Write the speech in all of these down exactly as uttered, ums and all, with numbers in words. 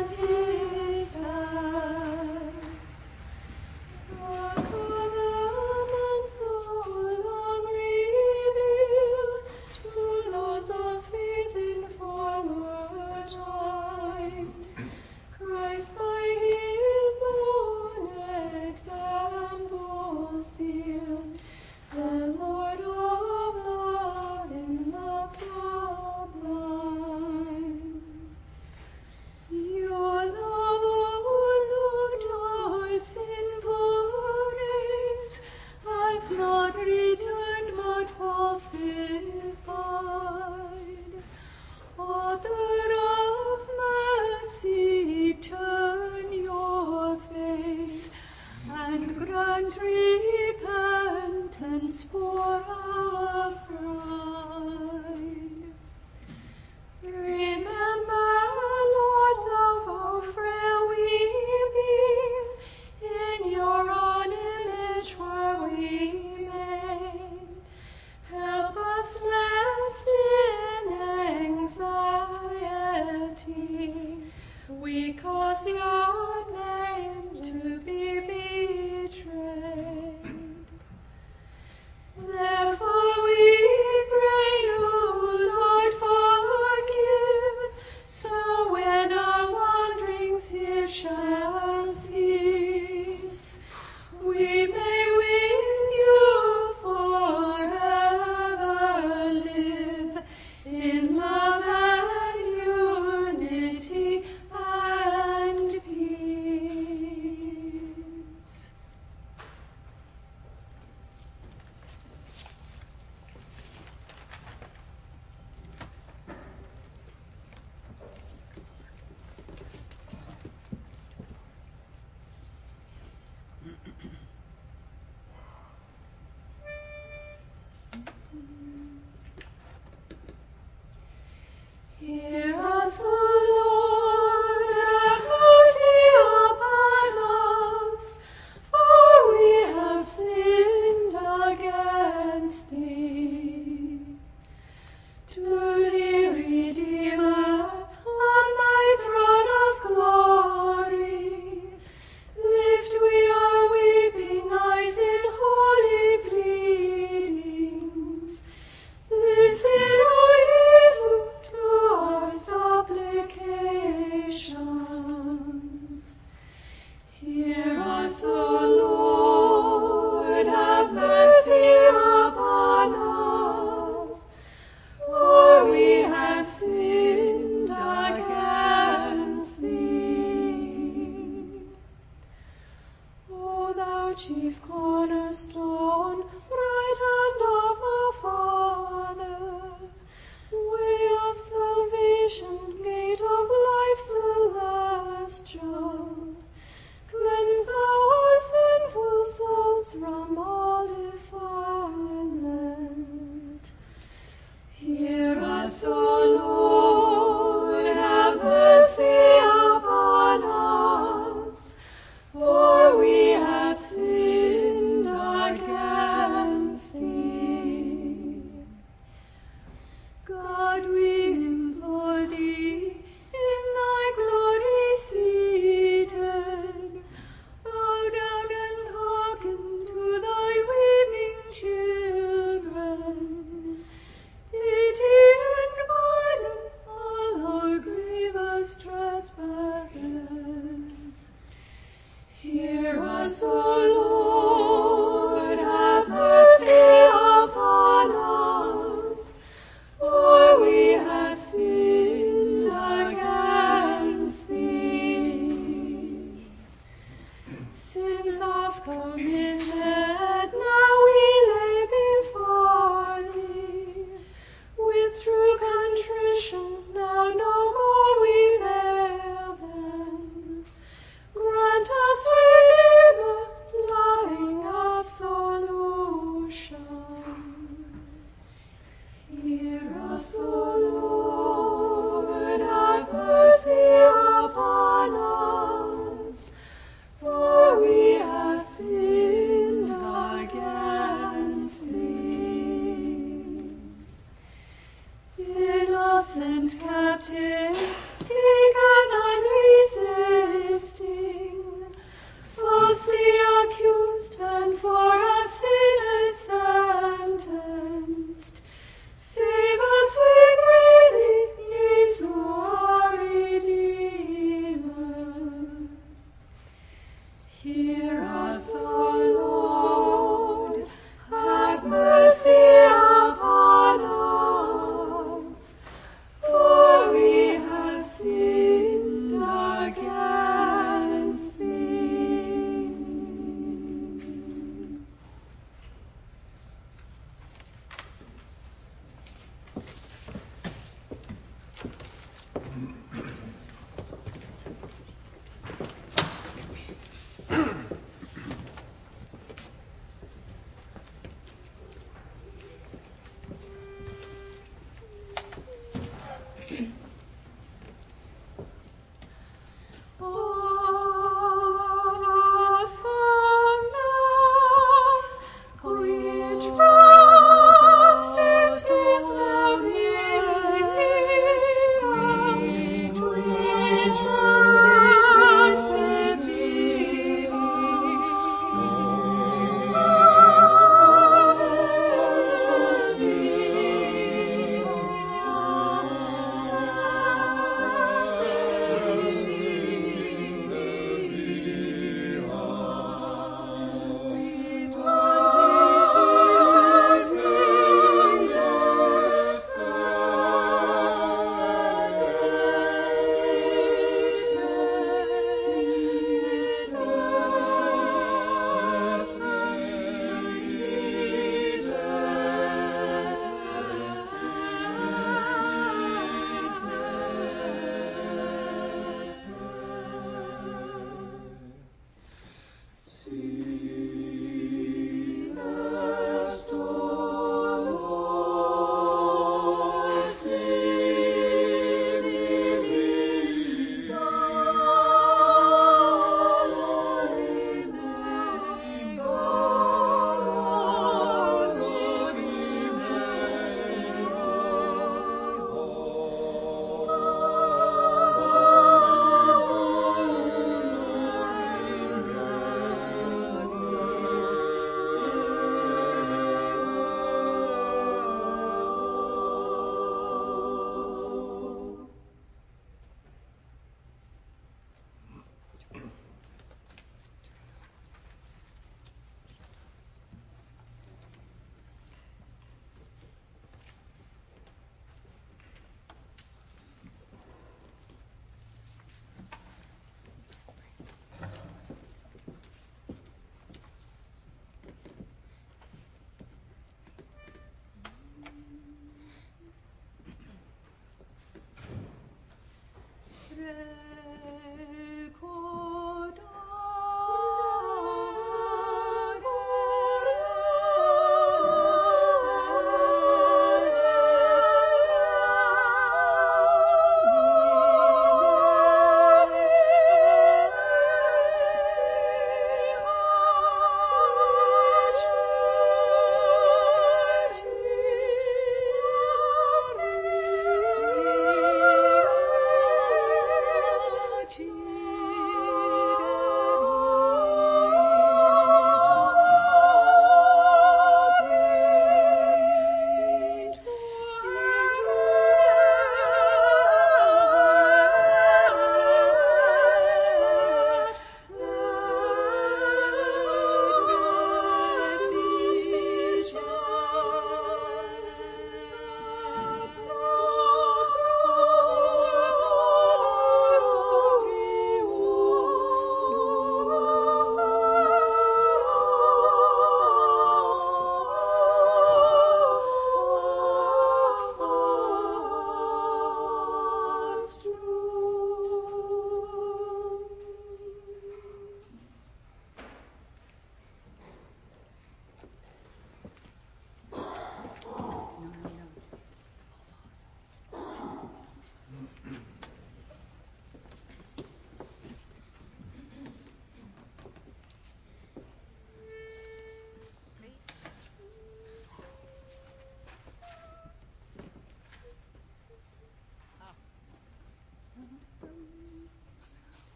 Innocent captive, taken and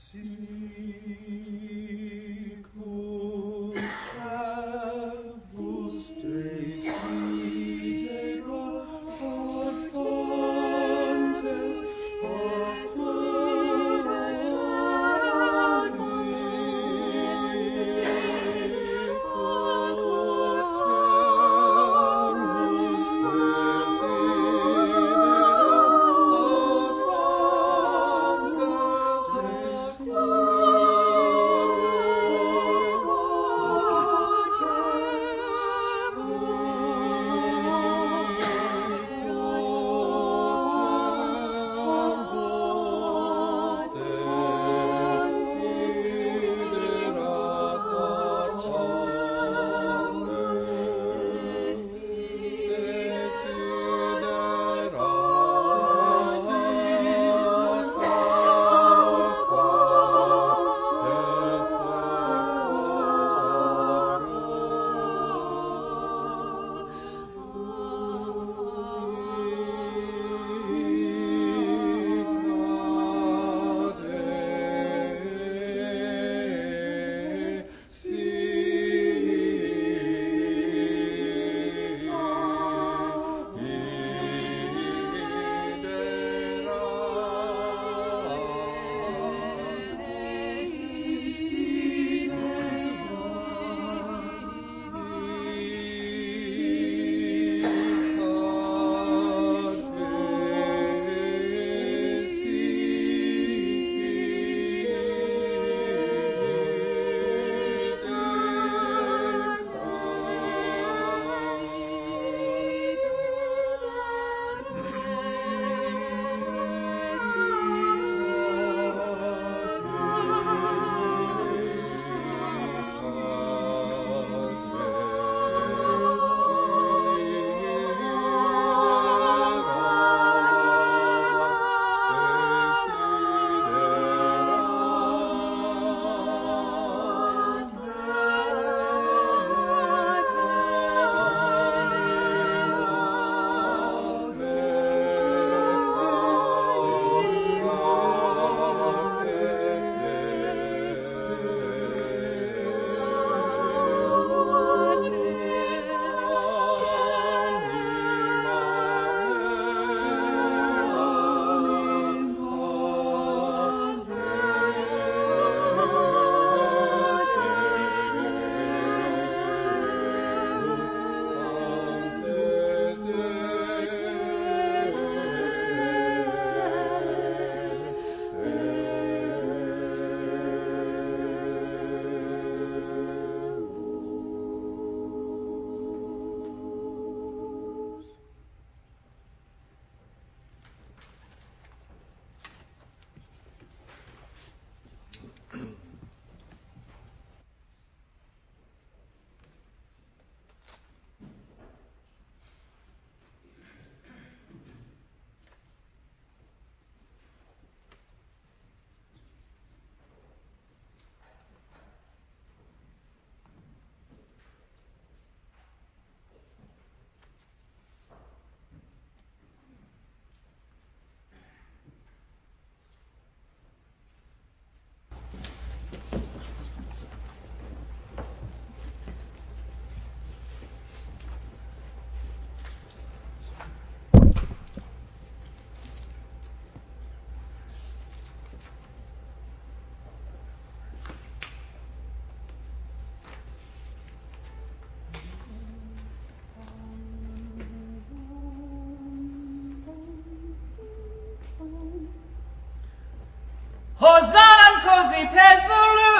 Hosanna Cosi Pezzulu!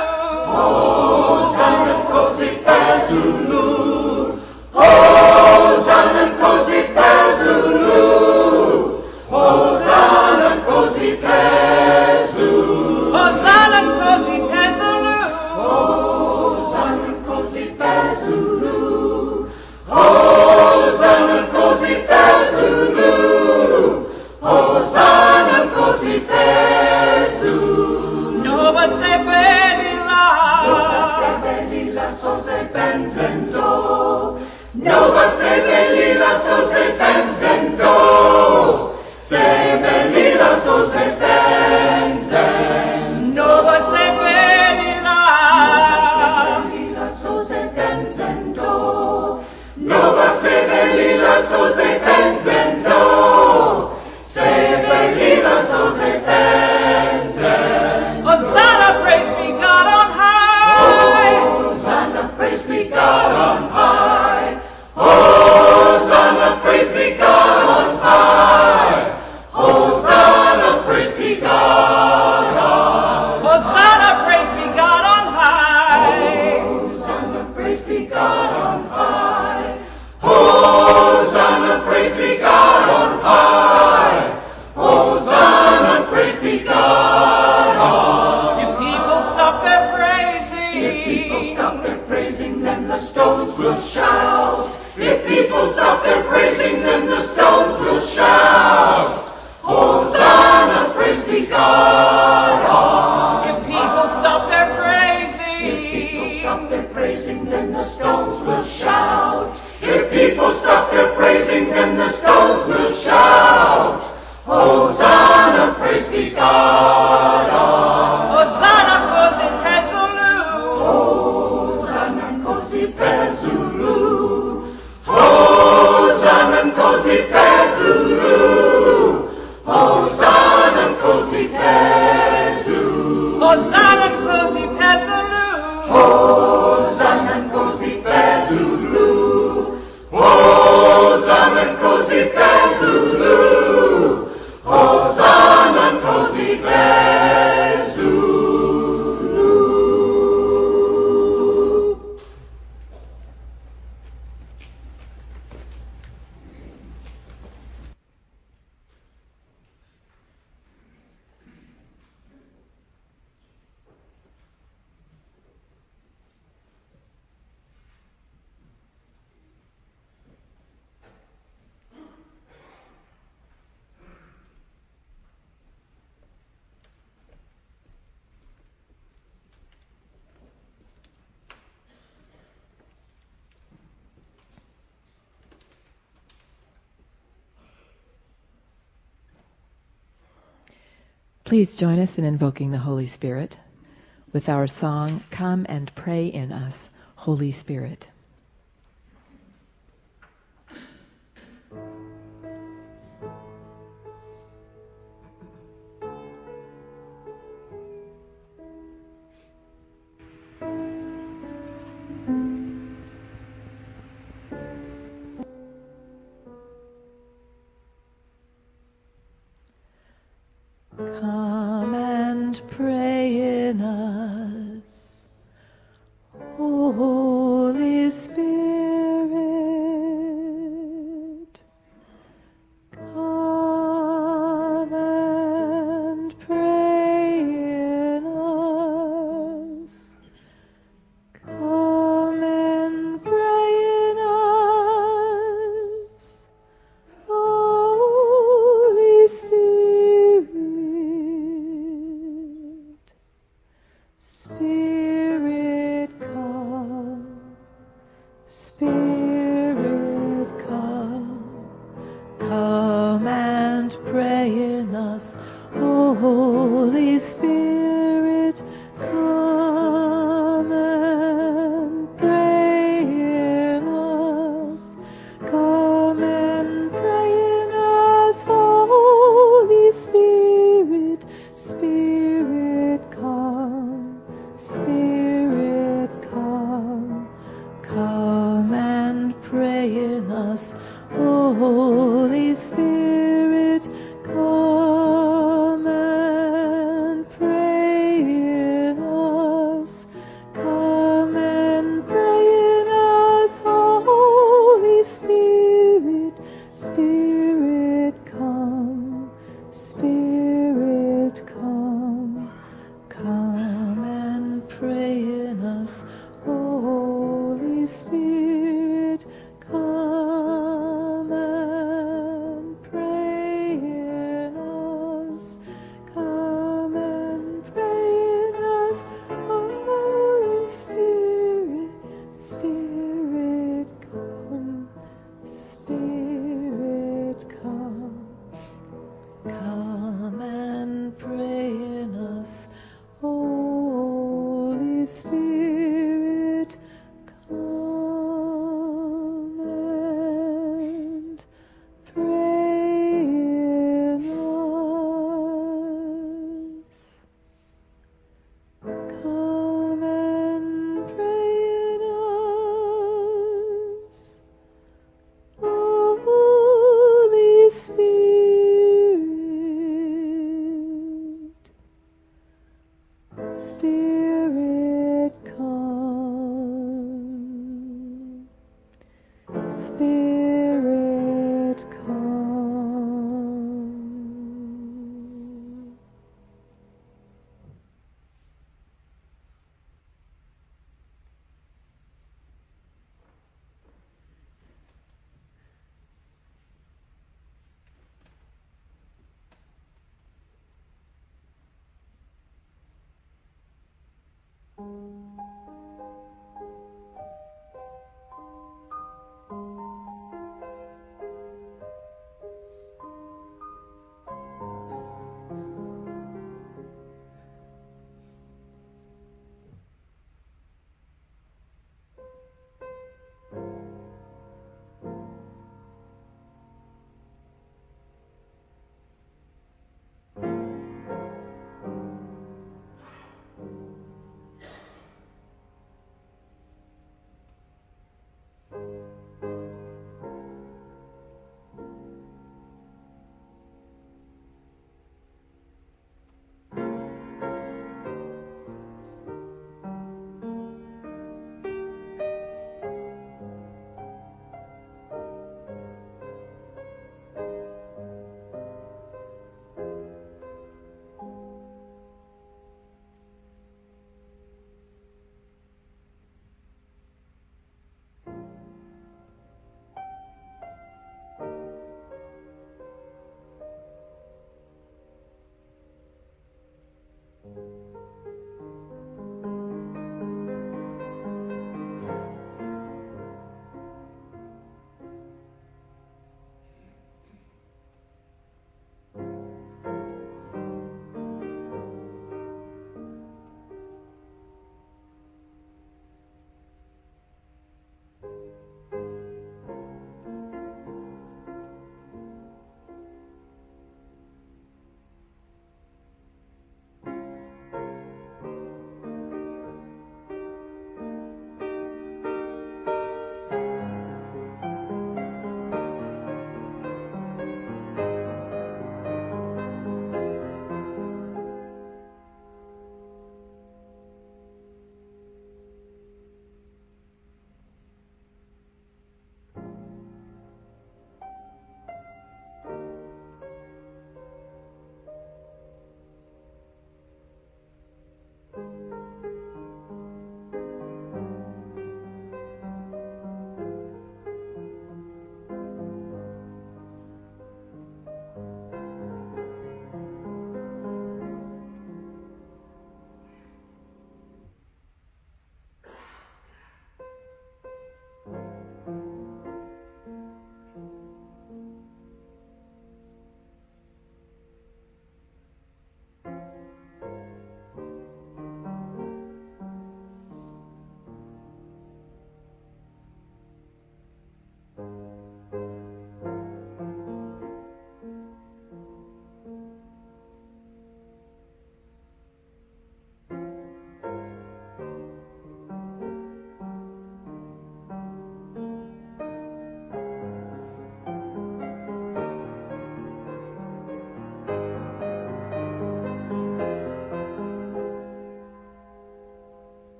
Hosanna Cosi Pezzulu! Hosanna Cosi Pezzulu! Hosanna Cosi Pezzulu! Hosanna Cosi Pezzulu! Hosanna Cosi Pezzulu! Hosanna Cosi Pezzulu! Hosanna Cosi Pezzulu! Nova Sepe! Please join us in invoking the Holy Spirit with our song, Come and Pray in Us, Holy Spirit. Come and pray in us, Holy Spirit. Come and pray in us. Come and pray in us, Holy Spirit. Spirit, come. Spirit, come. Come and pray in us, O Holy Spirit. Come and pray in us. Come and pray in us, Holy Spirit. Spirit, come. Spirit, come. Come and pray in us, O Holy Spirit. Come and pray in us. Come and pray in us, Holy Spirit. Spirit, come. Spirit, come. Come and pray in us, Holy Spirit. Come and pray in us. Come and pray in us, Holy Spirit. Spirit, come. Spirit, come. Come and pray in us, Holy Spirit. Come and pray in us. Come and pray in us, Holy Spirit. Spirit, come. Spirit, come.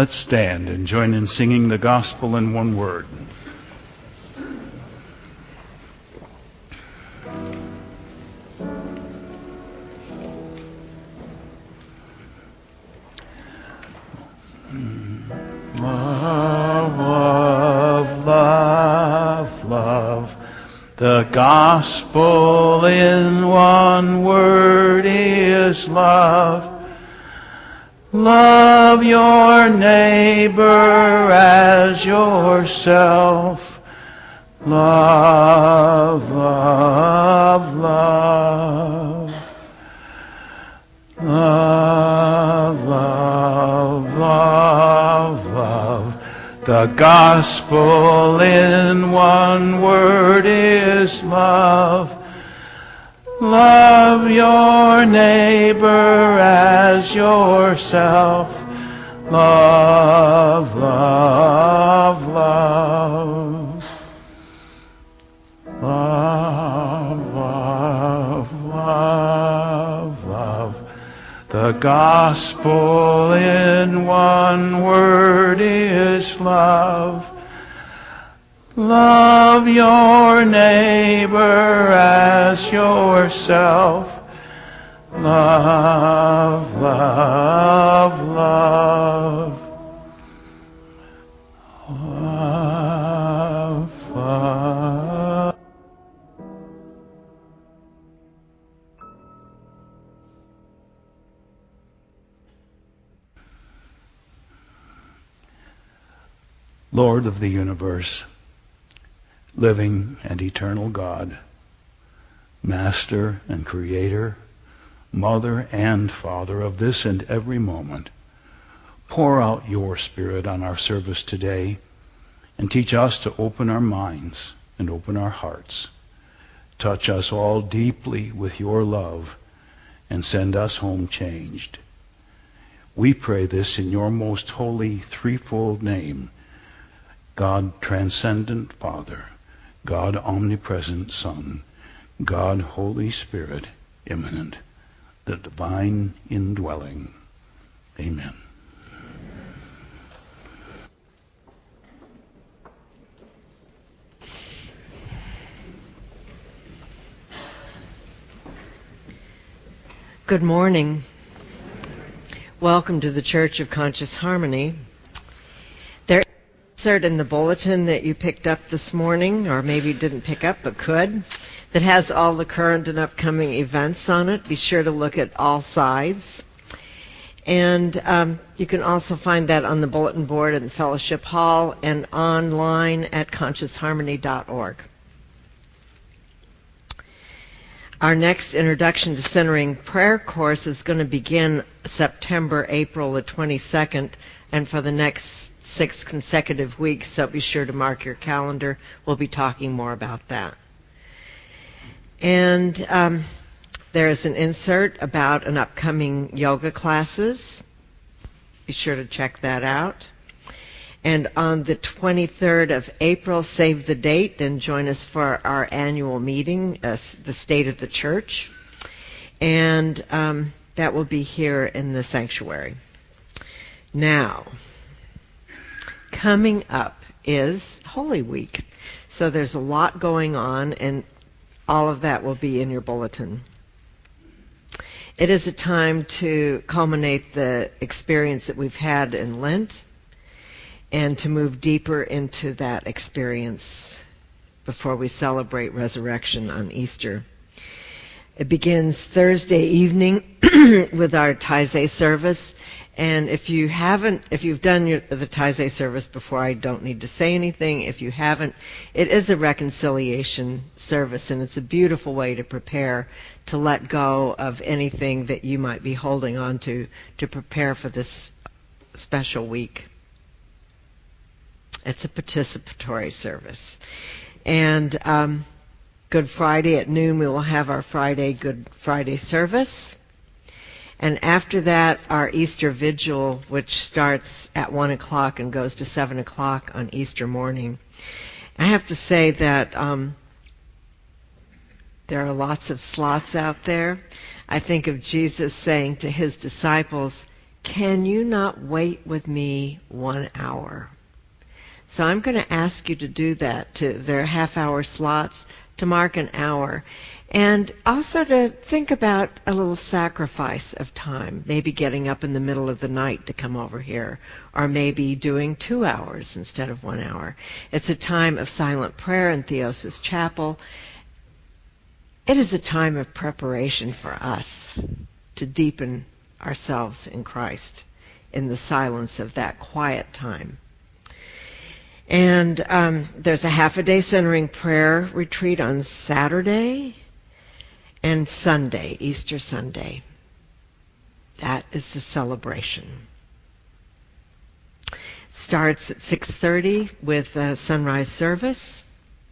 Let's stand and join in singing the gospel in one word. Love, love, love, love. The gospel in one word is love. Love your neighbor as yourself. Love, love, love. Love, love, love, love. The gospel in one word is love. Love your neighbor as yourself. Love, love, love. Love, love, love, love. The gospel in one word is love. Love your neighbor as yourself. Love, love, love. Love, love. Lord of the universe, living and eternal God, Master and Creator, Mother and Father of this and every moment, pour out your Spirit on our service today and teach us to open our minds and open our hearts. Touch us all deeply with your love and send us home changed. We pray this in your most holy threefold name, God transcendent Father, God omnipresent Son, God Holy Spirit immanent, the divine indwelling. Amen. Good morning. Welcome to the Church of Conscious Harmony. There's an insert in the bulletin that you picked up this morning, or maybe didn't pick up but could, that has all the current and upcoming events on it. Be sure to look at all sides. And um, you can also find that on the bulletin board in the Fellowship Hall and online at conscious harmony dot org. Our next Introduction to Centering Prayer course is going to begin September, April the twenty-second, and for the next six consecutive weeks, so be sure to mark your calendar. We'll be talking more about that. And um, there is an insert about an upcoming yoga classes. Be sure to check that out. And on the twenty-third of April, save the date and join us for our annual meeting, uh, the State of the Church. And um, that will be here in the sanctuary. Now, coming up is Holy Week. So there's a lot going on, and all of that will be in your bulletin. It is a time to culminate the experience that we've had in Lent, and to move deeper into that experience before we celebrate resurrection on Easter. It begins Thursday evening with our Taizé service. And if you haven't, if you've done your, the Taizé service before, I don't need to say anything. If you haven't, it is a reconciliation service, and it's a beautiful way to prepare to let go of anything that you might be holding on to, to prepare for this special week. It's a participatory service. And um, Good Friday at noon, we will have our Friday Good Friday service. And after that, our Easter Vigil, which starts at one o'clock and goes to seven o'clock on Easter morning. I have to say that um, there are lots of slots out there. I think of Jesus saying to his disciples, can you not wait with me one hour? So I'm going to ask you to do that. To their half-hour slots, to mark an hour. And also to think about a little sacrifice of time, maybe getting up in the middle of the night to come over here, or maybe doing two hours instead of one hour. It's a time of silent prayer in Theosis Chapel. It is a time of preparation for us to deepen ourselves in Christ in the silence of that quiet time. And um, there's a half a day centering prayer retreat on Saturday and Sunday, Easter Sunday. That is the celebration. Starts at six thirty with a sunrise service.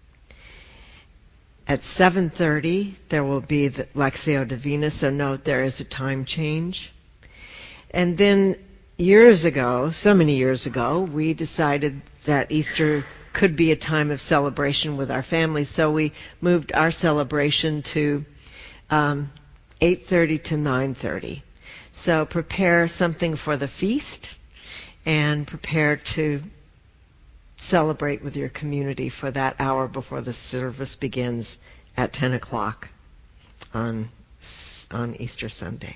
At seven thirty, there will be the Lectio Divina, so note there is a time change. And then years ago, so many years ago, we decided that Easter could be a time of celebration with our families, so we moved our celebration to um, eight thirty to nine thirty. So prepare something for the feast and prepare to celebrate with your community for that hour before the service begins at ten o'clock on, on Easter Sunday.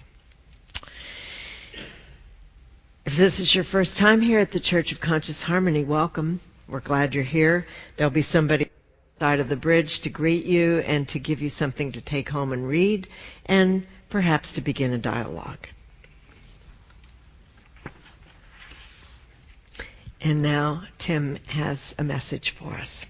If this is your first time here at the Church of Conscious Harmony, welcome. We're glad you're here. There'll be somebody on the side of the bridge to greet you and to give you something to take home and read, and perhaps to begin a dialogue. And now Tim has a message for us.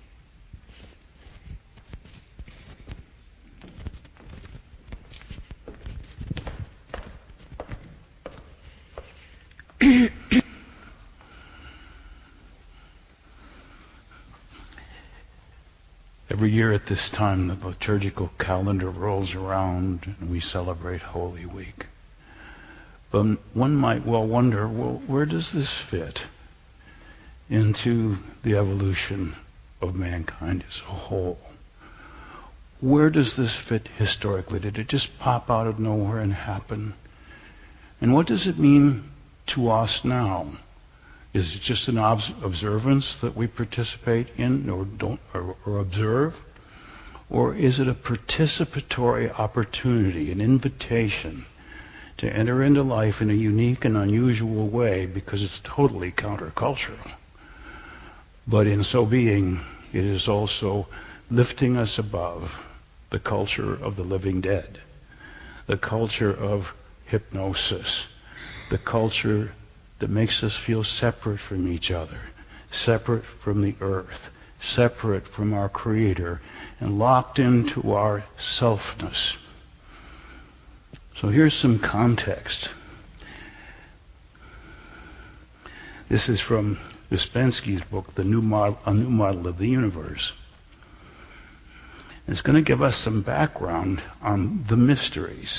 Every year at this time, the liturgical calendar rolls around and we celebrate Holy Week. But one might well wonder, well, where does this fit into the evolution of mankind as a whole? Where does this fit historically? Did it just pop out of nowhere and happen? And what does it mean to us now? Is it just an obs- observance that we participate in or don't or, or observe? Or is it a participatory opportunity, an invitation to enter into life in a unique and unusual way because it's totally countercultural? But in so being, it is also lifting us above the culture of the living dead, the culture of hypnosis, the culture that makes us feel separate from each other, separate from the earth, separate from our Creator, and locked into our selfness. So here's some context. This is from Ouspensky's book, The New Model, A New Model of the Universe. It's going to give us some background on the mysteries.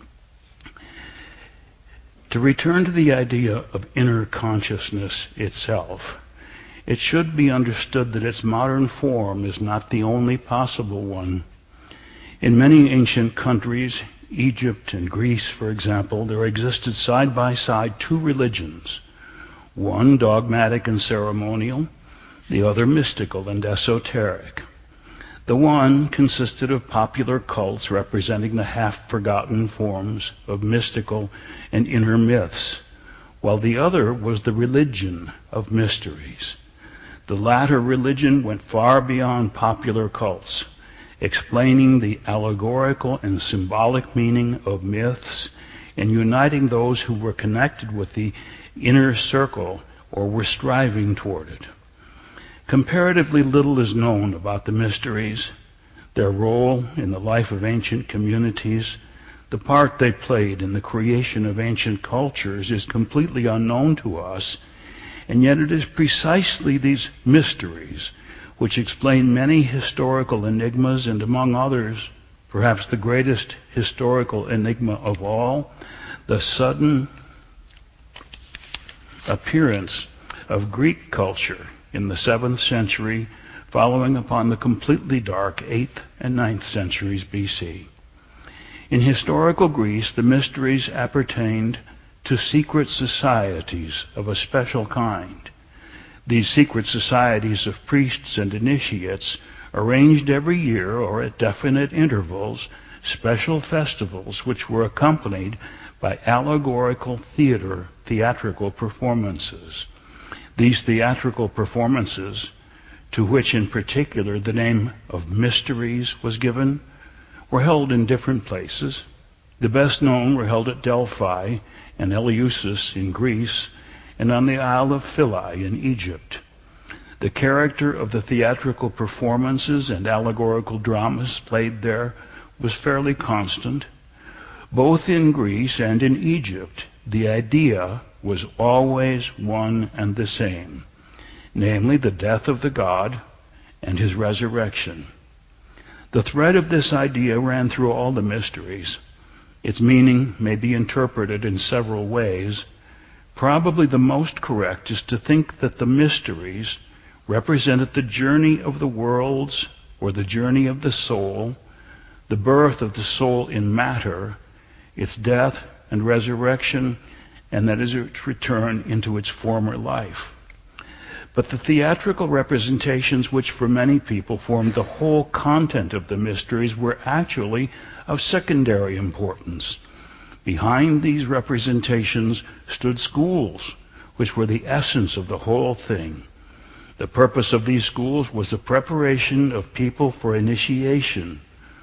To return to the idea of inner consciousness itself, it should be understood that its modern form is not the only possible one. In many ancient countries, Egypt and Greece, for example, there existed side by side two religions, one dogmatic and ceremonial, the other mystical and esoteric. The one consisted of popular cults representing the half-forgotten forms of mystical and inner myths, while the other was the religion of mysteries. The latter religion went far beyond popular cults, explaining the allegorical and symbolic meaning of myths and uniting those who were connected with the inner circle or were striving toward it. Comparatively little is known about the mysteries, their role in the life of ancient communities. The part they played in the creation of ancient cultures is completely unknown to us, and yet it is precisely these mysteries which explain many historical enigmas, and among others, perhaps the greatest historical enigma of all, the sudden appearance of Greek culture in the seventh century, following upon the completely dark eighth and ninth centuries B C. In historical Greece, the mysteries appertained to secret societies of a special kind. These secret societies of priests and initiates arranged every year or at definite intervals special festivals which were accompanied by allegorical theater, theatrical performances. These theatrical performances, to which in particular the name of mysteries was given, were held in different places. The best known were held at Delphi and Eleusis in Greece, and on the Isle of Philae in Egypt. The character of the theatrical performances and allegorical dramas played there was fairly constant. Both in Greece and in Egypt, the idea was always one and the same, namely the death of the god and his resurrection. The thread of this idea ran through all the mysteries. Its meaning may be interpreted in several ways. Probably the most correct is to think that the mysteries represented the journey of the worlds, or the journey of the soul, the birth of the soul in matter, its death and resurrection, and that is its return into its former life. But the theatrical representations, which for many people formed the whole content of the mysteries, were actually of secondary importance. Behind these representations stood schools, which were the essence of the whole thing. The purpose of these schools was the preparation of people for initiation.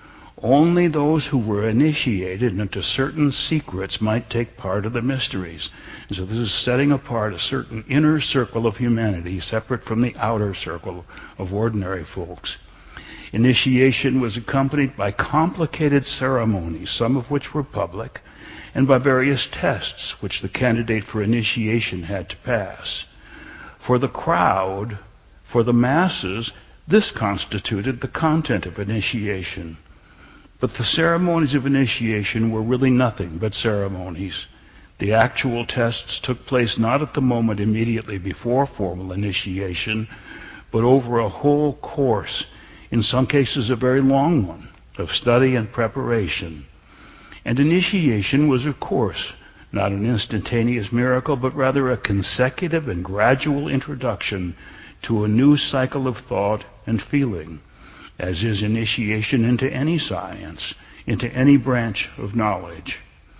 Only those who were initiated into certain secrets might take part of the mysteries. And so this is setting apart a certain inner circle of humanity, separate from the outer circle of ordinary folks. Initiation was accompanied by complicated ceremonies, some of which were public, and by various tests which the candidate for initiation had to pass. For the crowd, for the masses, this constituted the content of initiation. But the ceremonies of initiation were really nothing but ceremonies. The actual tests took place not at the moment immediately before formal initiation, but over a whole course, in some cases a very long one, of study and preparation. And initiation was, of course, not an instantaneous miracle, but rather a consecutive and gradual introduction to a new cycle of thought and feeling, as is initiation into any science, into any branch of knowledge.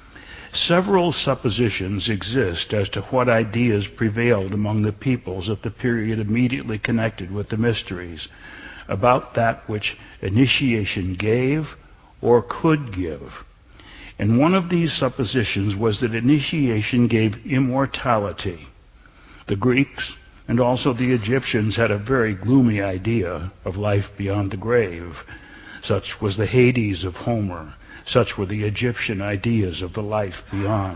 Several suppositions exist as to what ideas prevailed among the peoples of the period immediately connected with the mysteries, about that which initiation gave or could give. And one of these suppositions was that initiation gave immortality. The Greeks and also the Egyptians had a very gloomy idea of life beyond the grave. Such was the Hades of Homer. Such were the Egyptian ideas of the life beyond.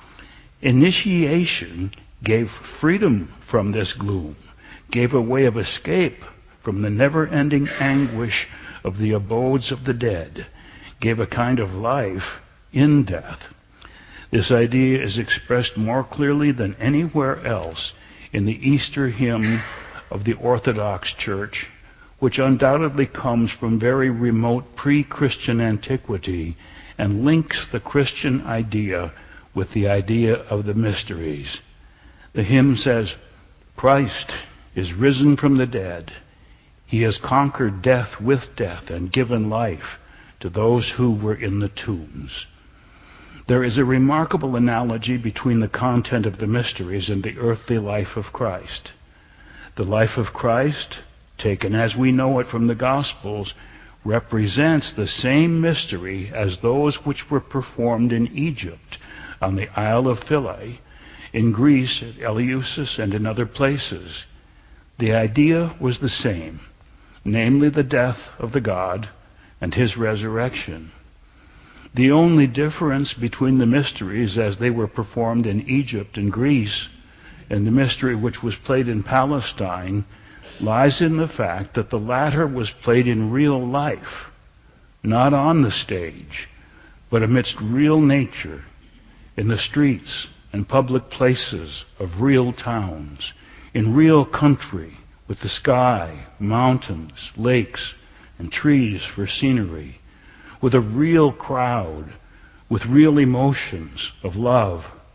Initiation gave freedom from this gloom, gave a way of escape from the never-ending anguish of the abodes of the dead, gave a kind of life in death. This idea is expressed more clearly than anywhere else in the Easter hymn of the Orthodox Church, which undoubtedly comes from very remote pre-Christian antiquity and links the Christian idea with the idea of the mysteries. The hymn says, "Christ is risen from the dead. He has conquered death with death and given life to those who were in the tombs." There is a remarkable analogy between the content of the mysteries and the earthly life of Christ. The life of Christ, taken as we know it from the Gospels, represents the same mystery as those which were performed in Egypt, on the Isle of Philae, in Greece at Eleusis, and in other places. The idea was the same, namely the death of the God and his resurrection. The only difference between the mysteries as they were performed in Egypt and Greece and the mystery which was played in Palestine lies in the fact that the latter was played in real life, not on the stage, but amidst real nature, in the streets and public places of real towns, in real country, with the sky, mountains, lakes, and trees for scenery, with a real crowd, with real emotions of love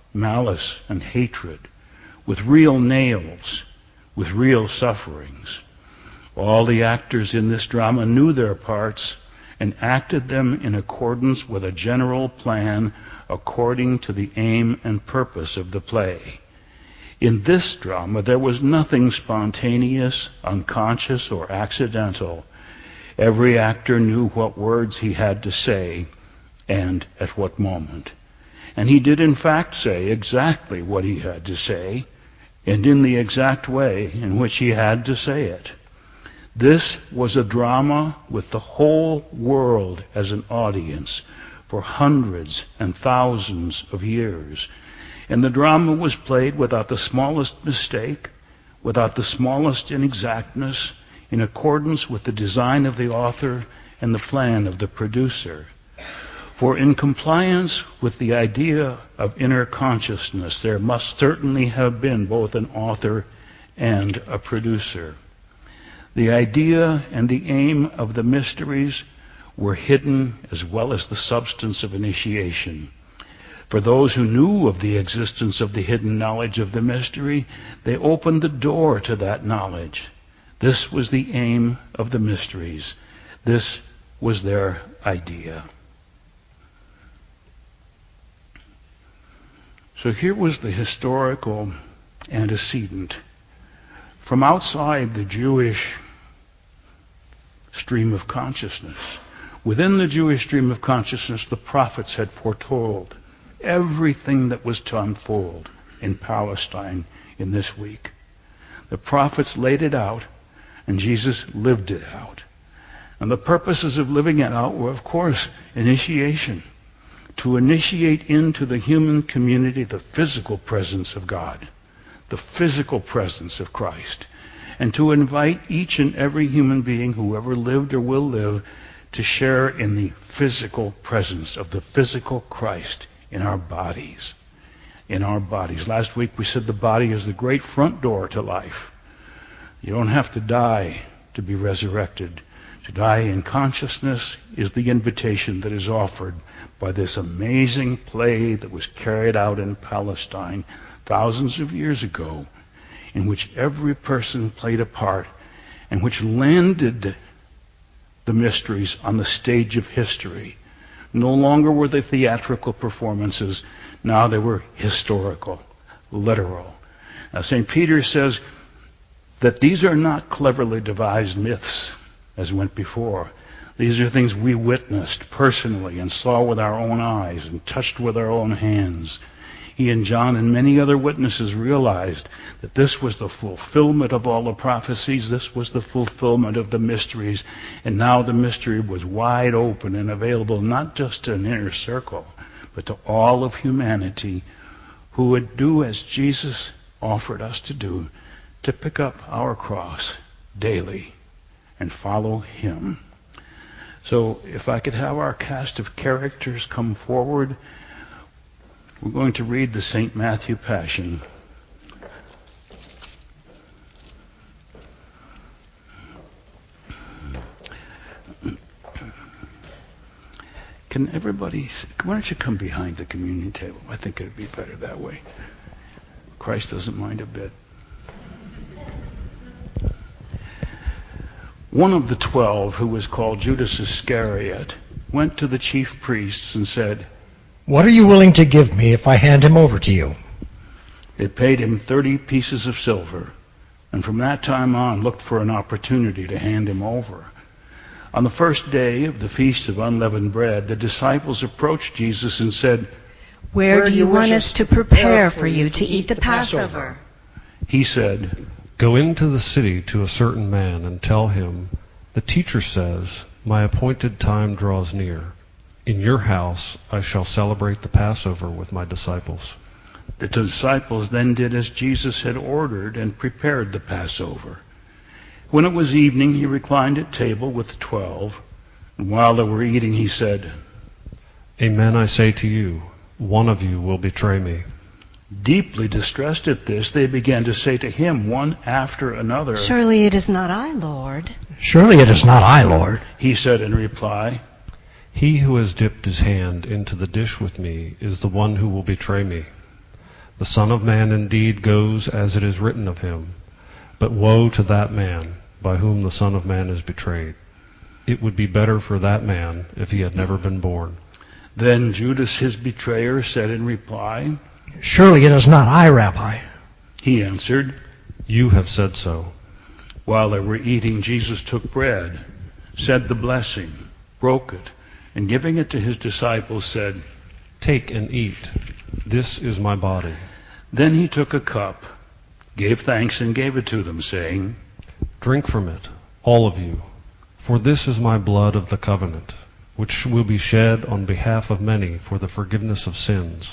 malice and hatred, with real nails, with real sufferings. All the actors in this drama knew their parts and acted them in accordance with a general plan according to the aim and purpose of the play. In this drama, there was nothing spontaneous, unconscious, or accidental. Every actor knew what words he had to say and at what moment. And he did in fact say exactly what he had to say and in the exact way in which he had to say it. This was a drama with the whole world as an audience for hundreds and thousands of years. And the drama was played without the smallest mistake, without the smallest inexactness, in accordance with the design of the author and the plan of the producer. For in compliance with the idea of inner consciousness, there must certainly have been both an author and a producer. The idea and the aim of the mysteries were hidden as well as the substance of initiation. For those who knew of the existence of the hidden knowledge of the mystery, they opened the door to that knowledge. This was the aim of the mysteries. This was their idea. So here was the historical antecedent. From outside the Jewish stream of consciousness, within the Jewish stream of consciousness, the prophets had foretold everything that was to unfold in Palestine in this week. The prophets laid it out, and Jesus lived it out. And the purposes of living it out were, of course, initiation. To initiate into the human community the physical presence of God, the physical presence of Christ, and to invite each and every human being who ever lived or will live to share in the physical presence of the physical Christ in our bodies. In our bodies. Last week we said the body is the great front door to life. You don't have to die to be resurrected. To die in consciousness is the invitation that is offered by this amazing play that was carried out in Palestine thousands of years ago, in which every person played a part, and which landed the mysteries on the stage of history. No longer were they theatrical performances. Now they were historical, literal. Now Saint Peter says that these are not cleverly devised myths, as went before. These are things we witnessed personally and saw with our own eyes and touched with our own hands. He and John and many other witnesses realized that this was the fulfillment of all the prophecies. This was the fulfillment of the mysteries. And now the mystery was wide open and available not just to an inner circle, but to all of humanity who would do as Jesus offered us to do, to pick up our cross daily and follow him. So if I could have our cast of characters come forward, we're going to read the Saint Matthew Passion. Can everybody, why don't you come behind the communion table? I think it would be better that way. Christ doesn't mind a bit. One of the twelve, who was called Judas Iscariot, went to the chief priests and said, "What are you willing to give me if I hand him over to you?" They paid him thirty pieces of silver, and from that time on looked for an opportunity to hand him over. On the first day of the Feast of Unleavened Bread, the disciples approached Jesus and said, Where do you want us to prepare for you to eat the Passover? He said, Go into the city to a certain man and tell him, The teacher says, My appointed time draws near. In your house I shall celebrate the Passover with my disciples. The disciples then did as Jesus had ordered and prepared the Passover. When it was evening, he reclined at table with the twelve, and while they were eating, he said, Amen, I say to you, one of you will betray me. Deeply distressed at this, they began to say to him one after another, Surely it is not I, Lord. Surely it is not I, Lord. He said in reply, He who has dipped his hand into the dish with me is the one who will betray me. The Son of Man indeed goes as it is written of him, but woe to that man by whom the Son of Man is betrayed. It would be better for that man if he had never been born." Then Judas, his betrayer, said in reply, "Surely it is not I, Rabbi." He answered, "You have said so." While they were eating, Jesus took bread, said the blessing, broke it, and giving it to his disciples said, "Take and eat. This is my body." Then he took a cup, gave thanks, and gave it to them, saying, "Drink from it, all of you, for this is my blood of the covenant, which will be shed on behalf of many for the forgiveness of sins.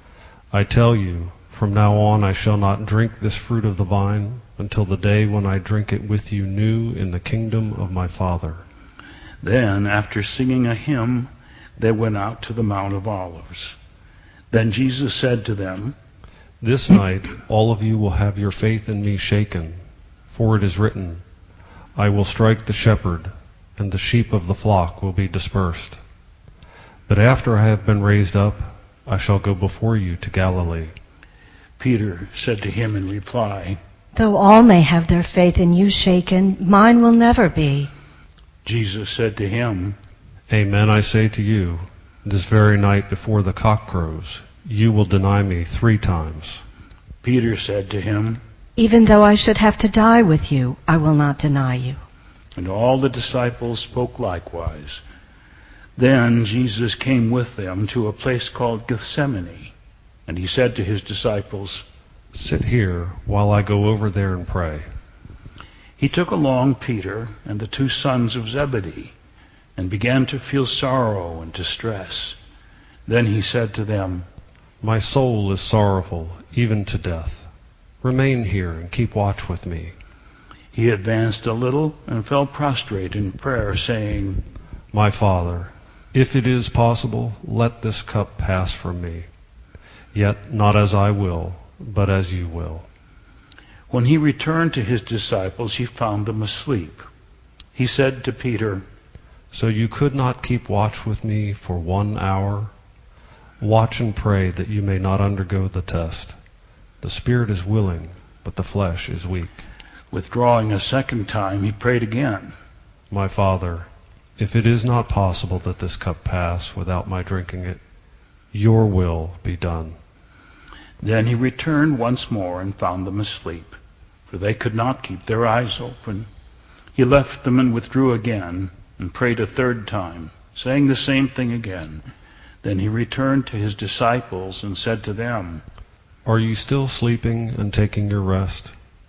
I tell you, from now on I shall not drink this fruit of the vine until the day when I drink it with you new in the kingdom of my Father." Then, after singing a hymn, they went out to the Mount of Olives. Then Jesus said to them, "This night all of you will have your faith in me shaken, for it is written, 'I will strike the shepherd, and the sheep of the flock will be dispersed.' But after I have been raised up, I shall go before you to Galilee." Peter said to him in reply, "Though all may have their faith in you shaken, mine will never be." Jesus said to him, "Amen, I say to you, this very night before the cock crows, you will deny me three times." Peter said to him, "Even though I should have to die with you, I will not deny you." and all the disciples spoke likewise. Then Jesus came with them to a place called Gethsemane, and he said to his disciples, "Sit here while I go over there and pray." He took along Peter and the two sons of Zebedee, and began to feel sorrow and distress. Then he said to them, "My soul is sorrowful, even to death. Remain here and keep watch with me." He advanced a little and fell prostrate in prayer, saying, "My Father, if it is possible, let this cup pass from me. Yet not as I will, but as you will." When he returned to his disciples, he found them asleep. He said to Peter, "So you could not keep watch with me for one hour? Watch and pray that you may not undergo the test. The spirit is willing, but the flesh is weak." Withdrawing a second time, he prayed again, "My Father, if it is not possible that this cup pass without my drinking it, your will be done." Then he returned once more and found them asleep, for they could not keep their eyes open. He left them and withdrew again and prayed a third time, saying the same thing again. Then he returned to his disciples and said to them, "Are you still sleeping and taking your rest?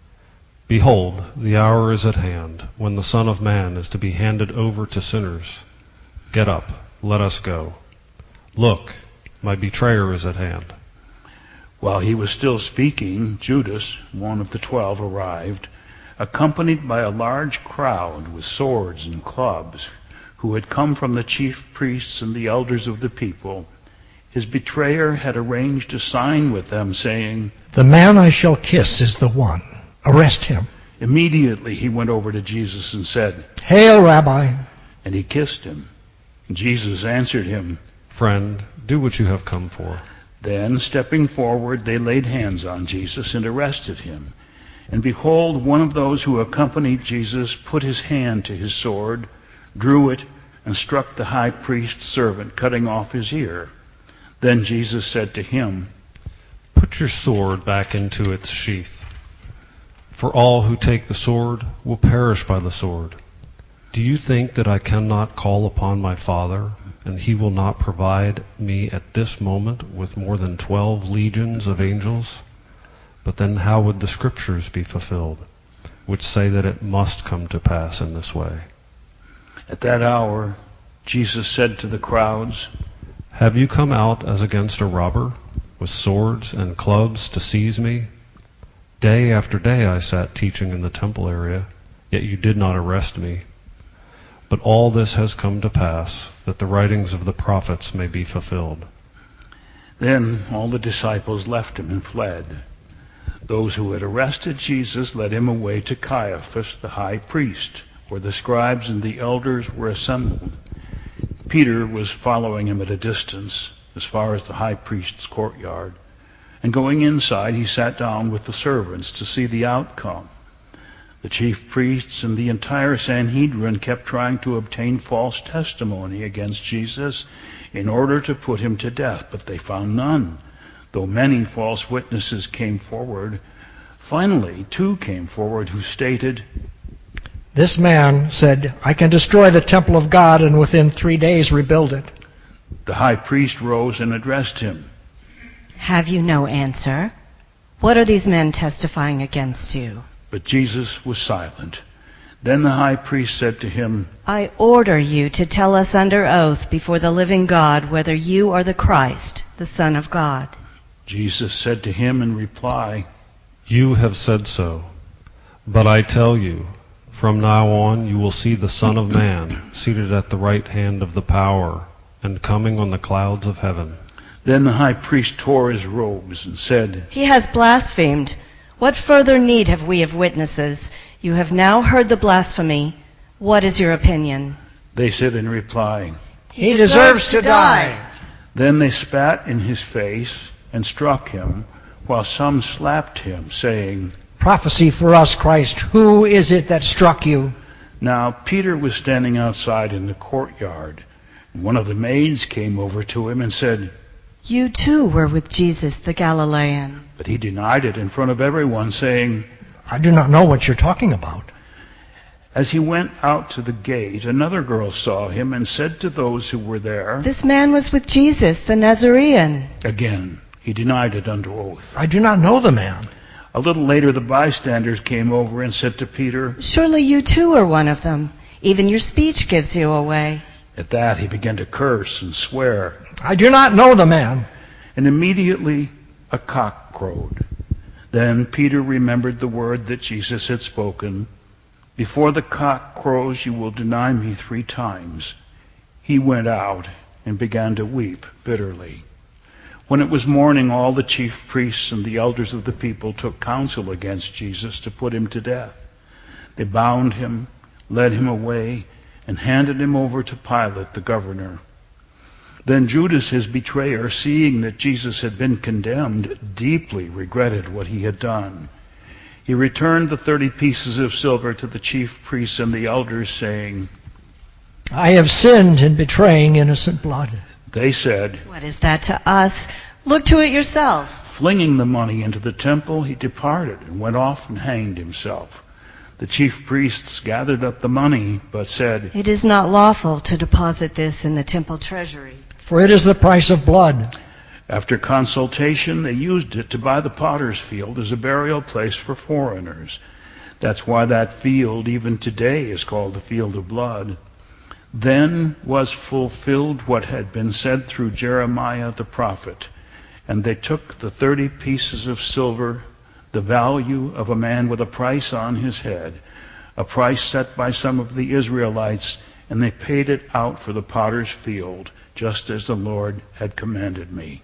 Behold, the hour is at hand when the Son of Man is to be handed over to sinners. Get up, let us go. Look, my betrayer is at hand." While he was still speaking, Judas, one of the twelve, arrived, accompanied by a large crowd with swords and clubs, who had come from the chief priests and the elders of the people. His betrayer had arranged a sign with them, saying, "The man I shall kiss is the one. Arrest him." Immediately he went over to Jesus and said, "Hail, Rabbi." and he kissed him. Jesus answered him, "Friend, do what you have come for." Then, stepping forward, they laid hands on Jesus and arrested him. And behold, one of those who accompanied Jesus put his hand to his sword, drew it, and struck the high priest's servant, cutting off his ear. Then Jesus said to him, "Put your sword back into its sheath. For all who take the sword will perish by the sword. Do you think that I cannot call upon my Father, and he will not provide me at this moment with more than twelve legions of angels? But then how would the scriptures be fulfilled, which say that it must come to pass in this way?" At that hour, Jesus said to the crowds, "Have you come out as against a robber, with swords and clubs to seize me? Day after day I sat teaching in the temple area, yet you did not arrest me. But all this has come to pass, that the writings of the prophets may be fulfilled." Then all the disciples left him and fled. Those who had arrested Jesus led him away to Caiaphas, the high priest, where the scribes and the elders were assembled. Peter was following him at a distance, as far as the high priest's courtyard. And going inside, he sat down with the servants to see the outcome. The chief priests and the entire Sanhedrin kept trying to obtain false testimony against Jesus in order to put him to death, but they found none, though many false witnesses came forward. Finally, two came forward who stated, "This man said, I can destroy the temple of God and within three days rebuild it." The high priest rose and addressed him. Have you no answer? What are these men testifying against you? But Jesus was silent. Then the high priest said to him, I order you to tell us under oath before the living God whether you are the Christ, the Son of God. Jesus said to him in reply, You have said so. But I tell you, from now on you will see the Son of Man seated at the right hand of the power and coming on the clouds of heaven. Then the high priest tore his robes and said, He has blasphemed. What further need have we of witnesses? You have now heard the blasphemy. What is your opinion? They said in reply, He deserves to die. Then they spat in his face and struck him, while some slapped him, saying, Prophecy for us, Christ. Who is it that struck you? Now Peter was standing outside in the courtyard. And one of the maids came over to him and said, You too were with Jesus the Galilean. But he denied it in front of everyone, saying, I do not know what you're talking about. As he went out to the gate, another girl saw him and said to those who were there, This man was with Jesus the Nazarene. Again, he denied it under oath. I do not know the man. A little later, the bystanders came over and said to Peter, Surely you too are one of them. Even your speech gives you away. At that, he began to curse and swear. I do not know the man. And immediately a cock crowed. Then Peter remembered the word that Jesus had spoken, Before the cock crows, you will deny me three times. He went out and began to weep bitterly. When it was morning, all the chief priests and the elders of the people took counsel against Jesus to put him to death. They bound him, led him away, and handed him over to Pilate, the governor. Then Judas, his betrayer, seeing that Jesus had been condemned, deeply regretted what he had done. He returned the thirty pieces of silver to the chief priests and the elders, saying, I have sinned in betraying innocent blood. They said, What is that to us? Look to it yourself. Flinging the money into the temple, he departed and went off and hanged himself. The chief priests gathered up the money, but said, It is not lawful to deposit this in the temple treasury. For it is the price of blood. After consultation, they used it to buy the potter's field as a burial place for foreigners. That's why that field, even today, is called the field of blood. Then was fulfilled what had been said through Jeremiah the prophet. And they took the thirty pieces of silver, the value of a man with a price on his head, a price set by some of the Israelites, and they paid it out for the potter's field, just as the Lord had commanded me.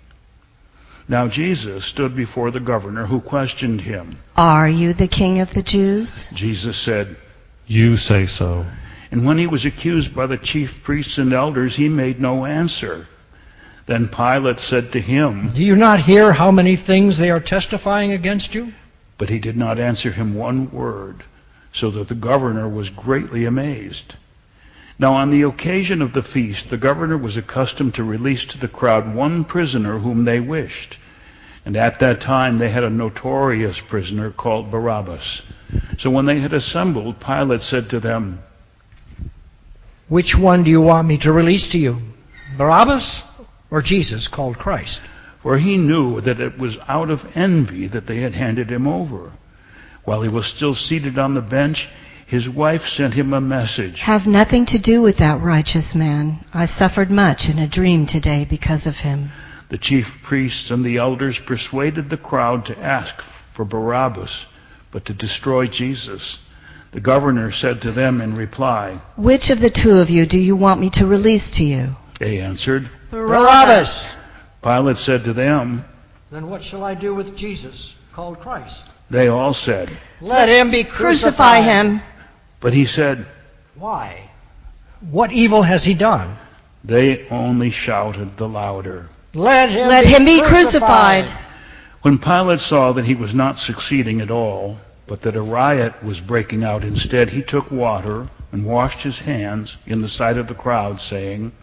Now Jesus stood before the governor, who questioned him. Are you the king of the Jews? Jesus said, You say so. And when he was accused by the chief priests and elders, he made no answer. Then Pilate said to him, Do you not hear how many things they are testifying against you? But he did not answer him one word, so that the governor was greatly amazed. Now on the occasion of the feast, the governor was accustomed to release to the crowd one prisoner whom they wished. And at that time they had a notorious prisoner called Barabbas. So when they had assembled, Pilate said to them, Which one do you want me to release to you? Barabbas or Jesus called Christ? For he knew that it was out of envy that they had handed him over. While he was still seated on the bench, his wife sent him a message. Have nothing to do with that righteous man. I suffered much in a dream today because of him. The chief priests and the elders persuaded the crowd to ask for Barabbas, but to destroy Jesus. The governor said to them in reply, Which of the two of you do you want me to release to you? They answered, Barabbas! Pilate said to them, Then what shall I do with Jesus called Christ? They all said, Let him be crucified. Crucify him. But he said, Why? What evil has he done? They only shouted the louder. Let him Let be him be crucified. crucified. When Pilate saw that he was not succeeding at all, but that a riot was breaking out instead, he took water and washed his hands in the sight of the crowd, saying,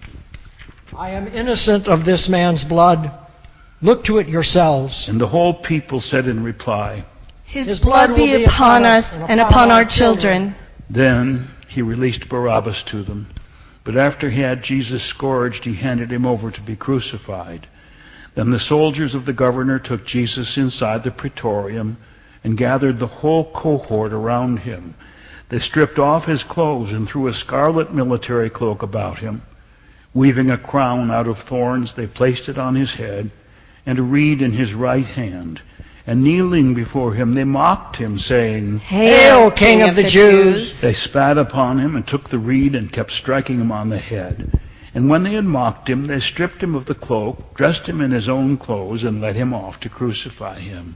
I am innocent of this man's blood. Look to it yourselves. And the whole people said in reply, His, His blood, blood be, be upon us and upon, and upon our children. Then he released Barabbas to them. But after he had Jesus scourged, he handed him over to be crucified. Then the soldiers of the governor took Jesus inside the praetorium and gathered the whole cohort around him. They stripped off his clothes and threw a scarlet military cloak about him. Weaving a crown out of thorns, they placed it on his head and a reed in his right hand. And kneeling before him, they mocked him, saying, Hail, King of the Jews! They spat upon him and took the reed and kept striking him on the head. And when they had mocked him, they stripped him of the cloak, dressed him in his own clothes, and led him off to crucify him.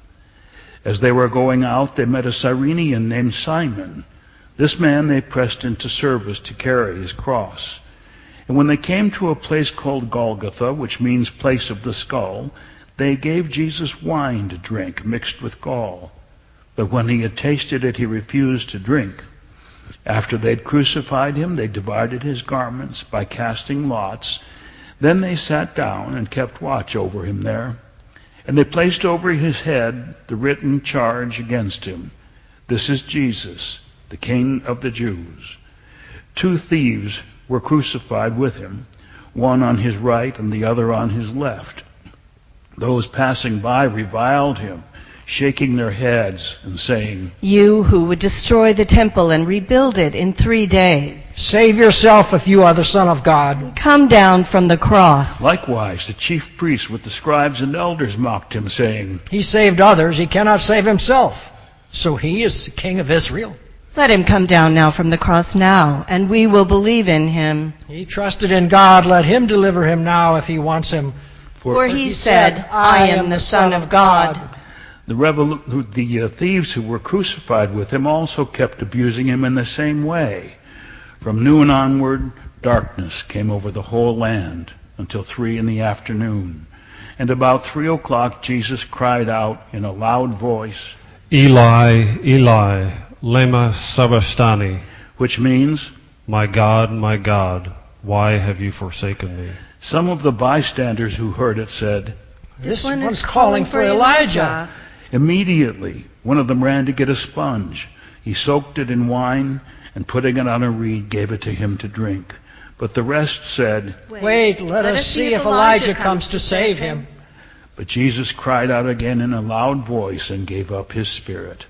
As they were going out, they met a Cyrenian named Simon. This man they pressed into service to carry his cross. And when they came to a place called Golgotha, which means place of the skull, they gave Jesus wine to drink mixed with gall. But when he had tasted it, he refused to drink. After they'd crucified him, they divided his garments by casting lots. Then they sat down and kept watch over him there. And they placed over his head the written charge against him. This is Jesus, the King of the Jews. Two thieves were crucified with him, one on his right and the other on his left. Those passing by reviled him, shaking their heads and saying, You who would destroy the temple and rebuild it in three days. Save yourself if you are the Son of God. Come down from the cross. Likewise, the chief priests with the scribes and elders mocked him, saying, He saved others, he cannot save himself. So he is the King of Israel. Let him come down now from the cross now, and we will believe in him. He trusted in God, let him deliver him now if he wants him. For, For he, he said, I am the Son of God. The, revol- the uh, thieves who were crucified with him also kept abusing him in the same way. From noon onward, darkness came over the whole land until three in the afternoon. And about three o'clock, Jesus cried out in a loud voice, Eli, Eli, lema sabachthani, which means, My God, my God, why have you forsaken me? Some of the bystanders who heard it said, This, this one one's calling for Elijah. Immediately, one of them ran to get a sponge. He soaked it in wine and putting it on a reed, gave it to him to drink. But the rest said, Wait, Wait let, let us see if Elijah, Elijah comes to save him. But Jesus cried out again in a loud voice and gave up his spirit.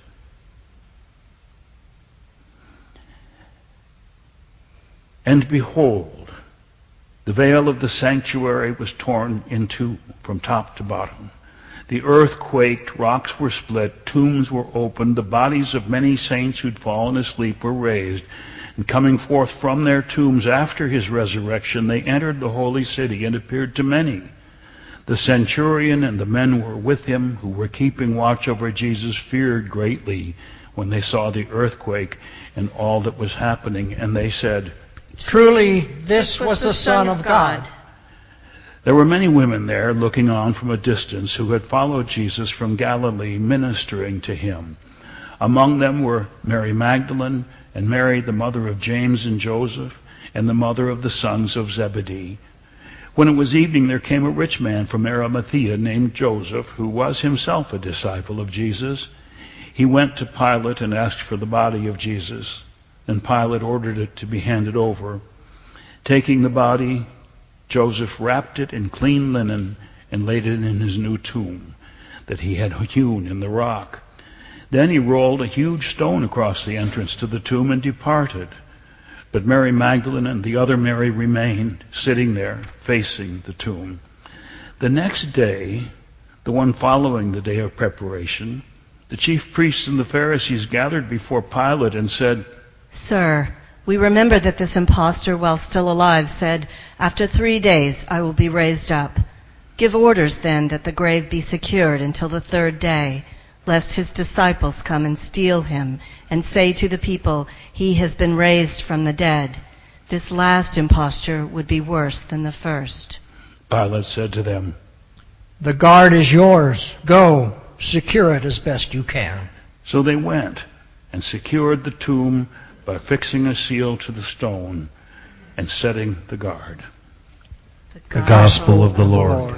And behold, the veil of the sanctuary was torn in two from top to bottom. The earth quaked, rocks were split, tombs were opened, the bodies of many saints who'd fallen asleep were raised. And coming forth from their tombs after his resurrection, they entered the holy city and appeared to many. The centurion and the men who were with him, who were keeping watch over Jesus, feared greatly when they saw the earthquake and all that was happening. And they said, Truly, this was the Son of God. There were many women there looking on from a distance who had followed Jesus from Galilee, ministering to him. Among them were Mary Magdalene and Mary, the mother of James and Joseph, and the mother of the sons of Zebedee. When it was evening, there came a rich man from Arimathea named Joseph, who was himself a disciple of Jesus. He went to Pilate and asked for the body of Jesus. Then Pilate ordered it to be handed over. Taking the body, Joseph wrapped it in clean linen and laid it in his new tomb that he had hewn in the rock. Then he rolled a huge stone across the entrance to the tomb and departed. But Mary Magdalene and the other Mary remained sitting there facing the tomb. The next day, the one following the day of preparation, the chief priests and the Pharisees gathered before Pilate and said, Sir, we remember that this impostor, while still alive, said, After three days I will be raised up. Give orders then that the grave be secured until the third day, lest his disciples come and steal him and say to the people, He has been raised from the dead. This last imposture would be worse than the first. Pilate said to them, The guard is yours. Go. secure it as best you can. So they went and secured the tomb by fixing a seal to the stone and setting the guard. The Gospel of the Lord.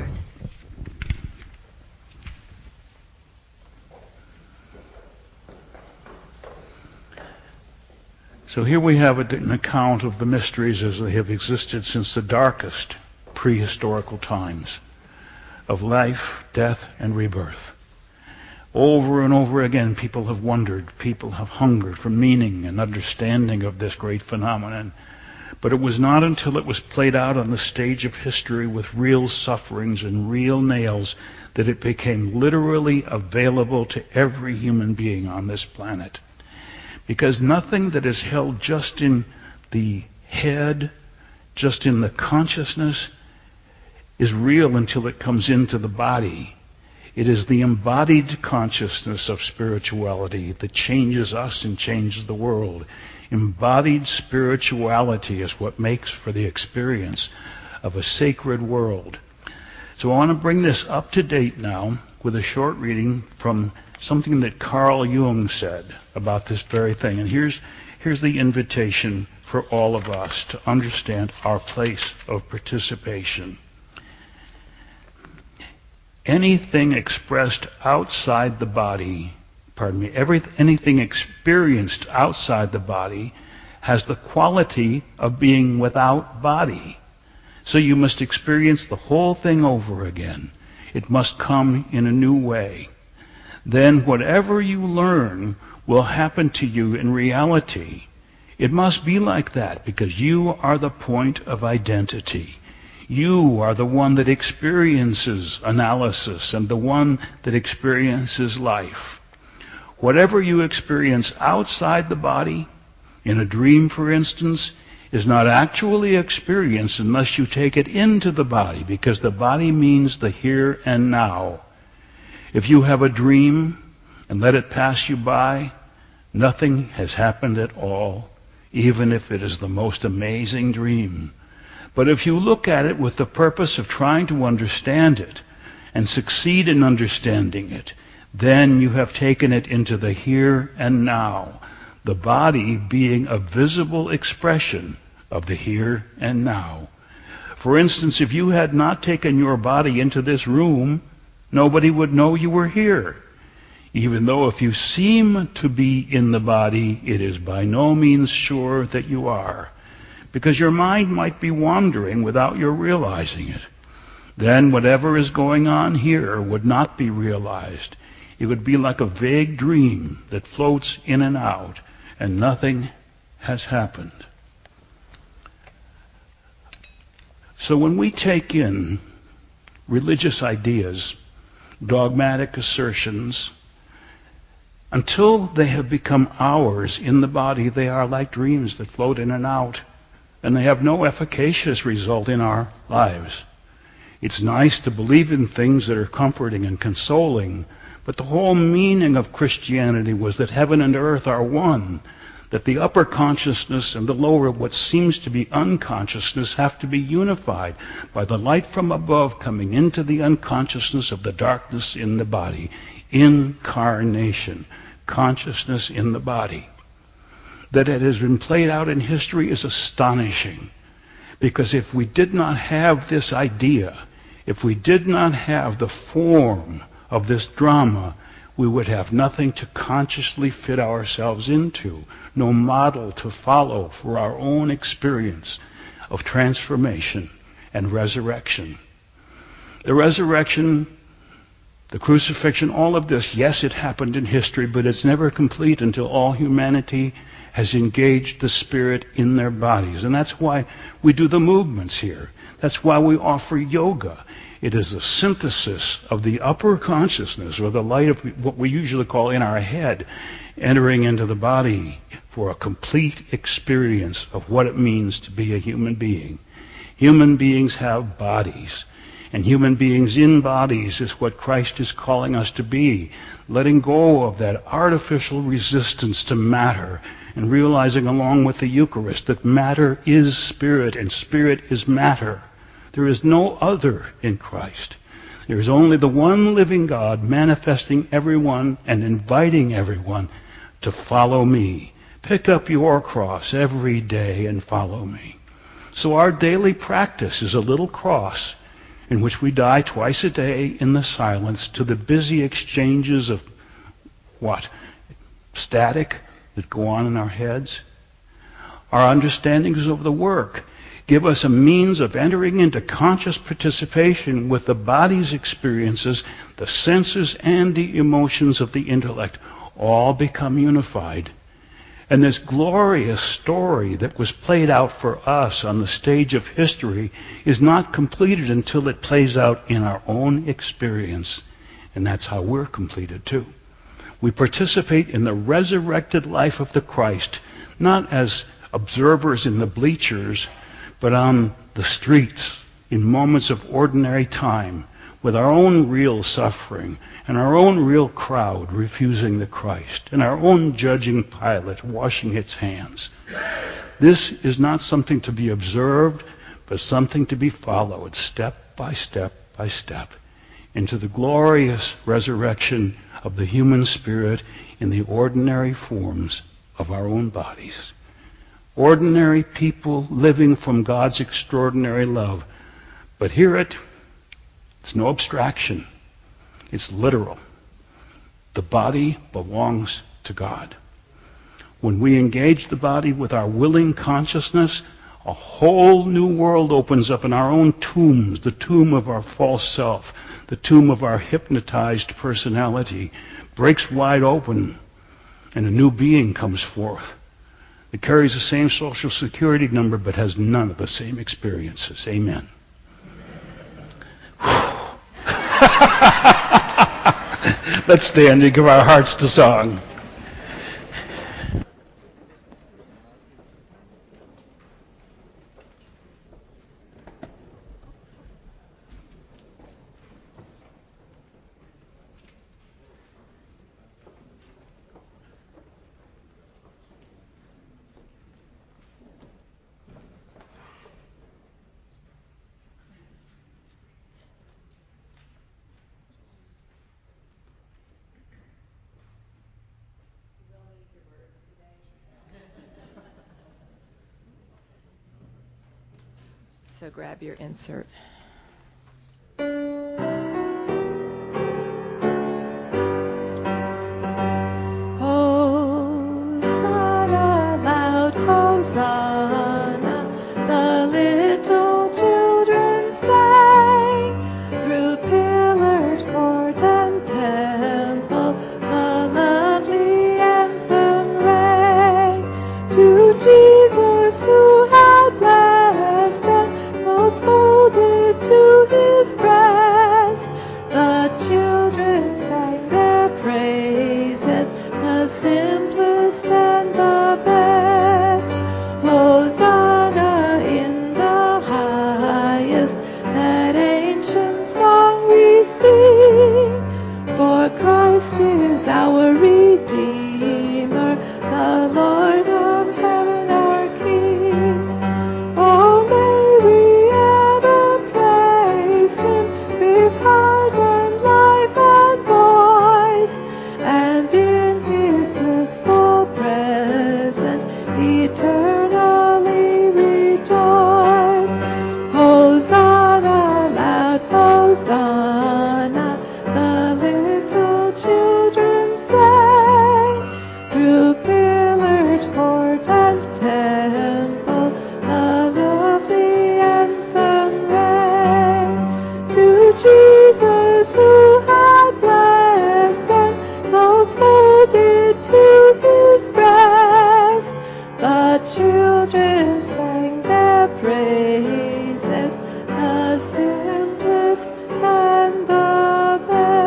So here we have an account of the mysteries as they have existed since the darkest prehistorical times of life, death, and rebirth. Over and over again, people have wondered, people have hungered for meaning and understanding of this great phenomenon. But it was not until it was played out on the stage of history with real sufferings and real nails that it became literally available to every human being on this planet. Because nothing that is held just in the head, just in the consciousness, is real until it comes into the body. It is the embodied consciousness of spirituality that changes us and changes the world. Embodied spirituality is what makes for the experience of a sacred world. So I want to bring this up to date now with a short reading from something that Carl Jung said about this very thing. And here's, here's the invitation for all of us to understand our place of participation. Anything expressed outside the body, pardon me, every, anything experienced outside the body has the quality of being without body. So you must experience the whole thing over again. It must come in a new way. Then whatever you learn will happen to you in reality. It must be like that because you are the point of identity. You are the one that experiences analysis and the one that experiences life. Whatever you experience outside the body, in a dream for instance, is not actually experienced unless you take it into the body, because the body means the here and now. If you have a dream and let it pass you by, nothing has happened at all, even if it is the most amazing dream. But if you look at it with the purpose of trying to understand it and succeed in understanding it, then you have taken it into the here and now, the body being a visible expression of the here and now. For instance, if you had not taken your body into this room, nobody would know you were here. Even though if you seem to be in the body, it is by no means sure that you are. Because your mind might be wandering without your realizing it. Then whatever is going on here would not be realized. It would be like a vague dream that floats in and out, and nothing has happened. So when we take in religious ideas, dogmatic assertions, until they have become ours in the body, they are like dreams that float in and out. And they have no efficacious result in our lives. It's nice to believe in things that are comforting and consoling, but the whole meaning of Christianity was that heaven and earth are one, that the upper consciousness and the lower, what seems to be unconsciousness, have to be unified by the light from above coming into the unconsciousness of the darkness in the body. Incarnation, consciousness in the body. That it has been played out in history is astonishing. Because if we did not have this idea, if we did not have the form of this drama, we would have nothing to consciously fit ourselves into, no model to follow for our own experience of transformation and resurrection. The resurrection, the crucifixion, all of this, yes, it happened in history, but it's never complete until all humanity has engaged the Spirit in their bodies. And that's why we do the movements here. That's why we offer yoga. It is a synthesis of the upper consciousness, or the light of what we usually call in our head, entering into the body for a complete experience of what it means to be a human being. Human beings have bodies. And human beings in bodies is what Christ is calling us to be. Letting go of that artificial resistance to matter and realizing along with the Eucharist that matter is spirit and spirit is matter. There is no other in Christ. There is only the one living God manifesting everyone and inviting everyone to follow me. Pick up your cross every day and follow me. So our daily practice is a little cross in which we die twice a day in the silence to the busy exchanges of what? Static that go on in our heads. Our understandings of the work give us a means of entering into conscious participation with the body's experiences, the senses, and the emotions of the intellect. All become unified. And this glorious story that was played out for us on the stage of history is not completed until it plays out in our own experience. And that's how we're completed too. We participate in the resurrected life of the Christ, not as observers in the bleachers, but on the streets, in moments of ordinary time, with our own real suffering, and our own real crowd refusing the Christ, and our own judging Pilate washing its hands. This is not something to be observed, but something to be followed step by step by step into the glorious resurrection of the human spirit in the ordinary forms of our own bodies. Ordinary people living from God's extraordinary love. But hear it, it's no abstraction. It's literal. The body belongs to God. When we engage the body with our willing consciousness, a whole new world opens up in our own tombs, the tomb of our false self, the tomb of our hypnotized personality, breaks wide open, and a new being comes forth. It carries the same social security number but has none of the same experiences. Amen. Let's stand and give our hearts to song. So grab your insert. Hosanna, loud Hosanna, the little children sang through pillared court and temple, the lovely anthem rang to Jesus who had blessed them, most folded to his breast. The children sang their praises, the simplest and the best. Hosanna in the highest, that ancient song we sing. For Christ is our Redeemer, the Lord of heaven, our King. Oh, may we ever praise him with heart and life and voice, and in his blissful presence eternally rejoice. Hosanna, loud Hosanna, the little children sang through pillared court and temple, the lovely anthem rang to Jesus who had blessed them, most folded to his breast. The children sang their praises, the simplest and the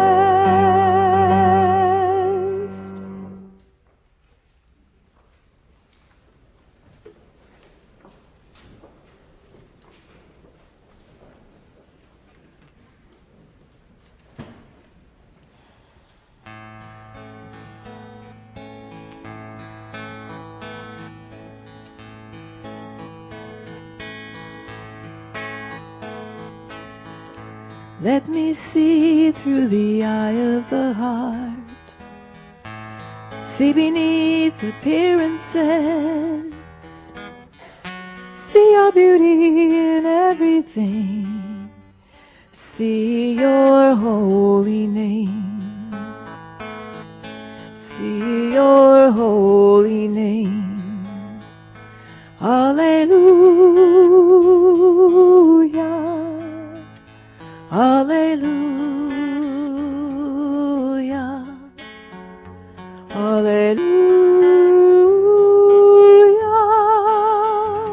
best. Let me see through the eye of the heart. See beneath appearances. See your beauty in everything. See your holy name. See your holy name. Alleluia. Alleluia. Alleluia.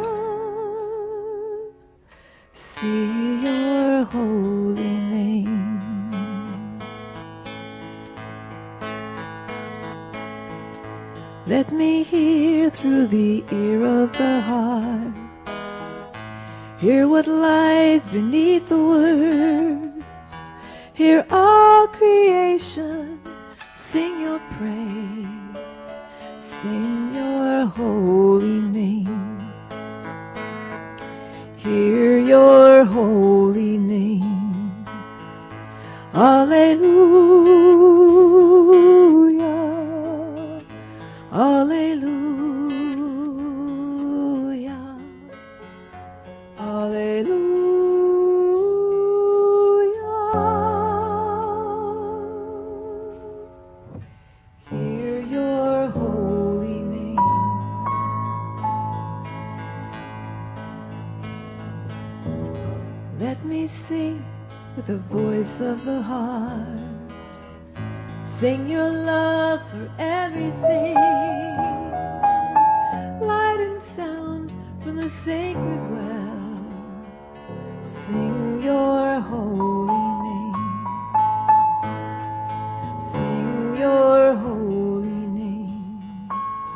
See your holy name. Let me hear through the ear of the heart. Hear what lies beneath the words. Hear all creation sing your praise. Sing your holy name. Hear your holy name. Alleluia. Alleluia. Alleluia. Hear your holy name. Let me sing with the voice of the heart. Sing your love for everything. Light and sound from the sacred well. Sing your holy name. Sing your holy name.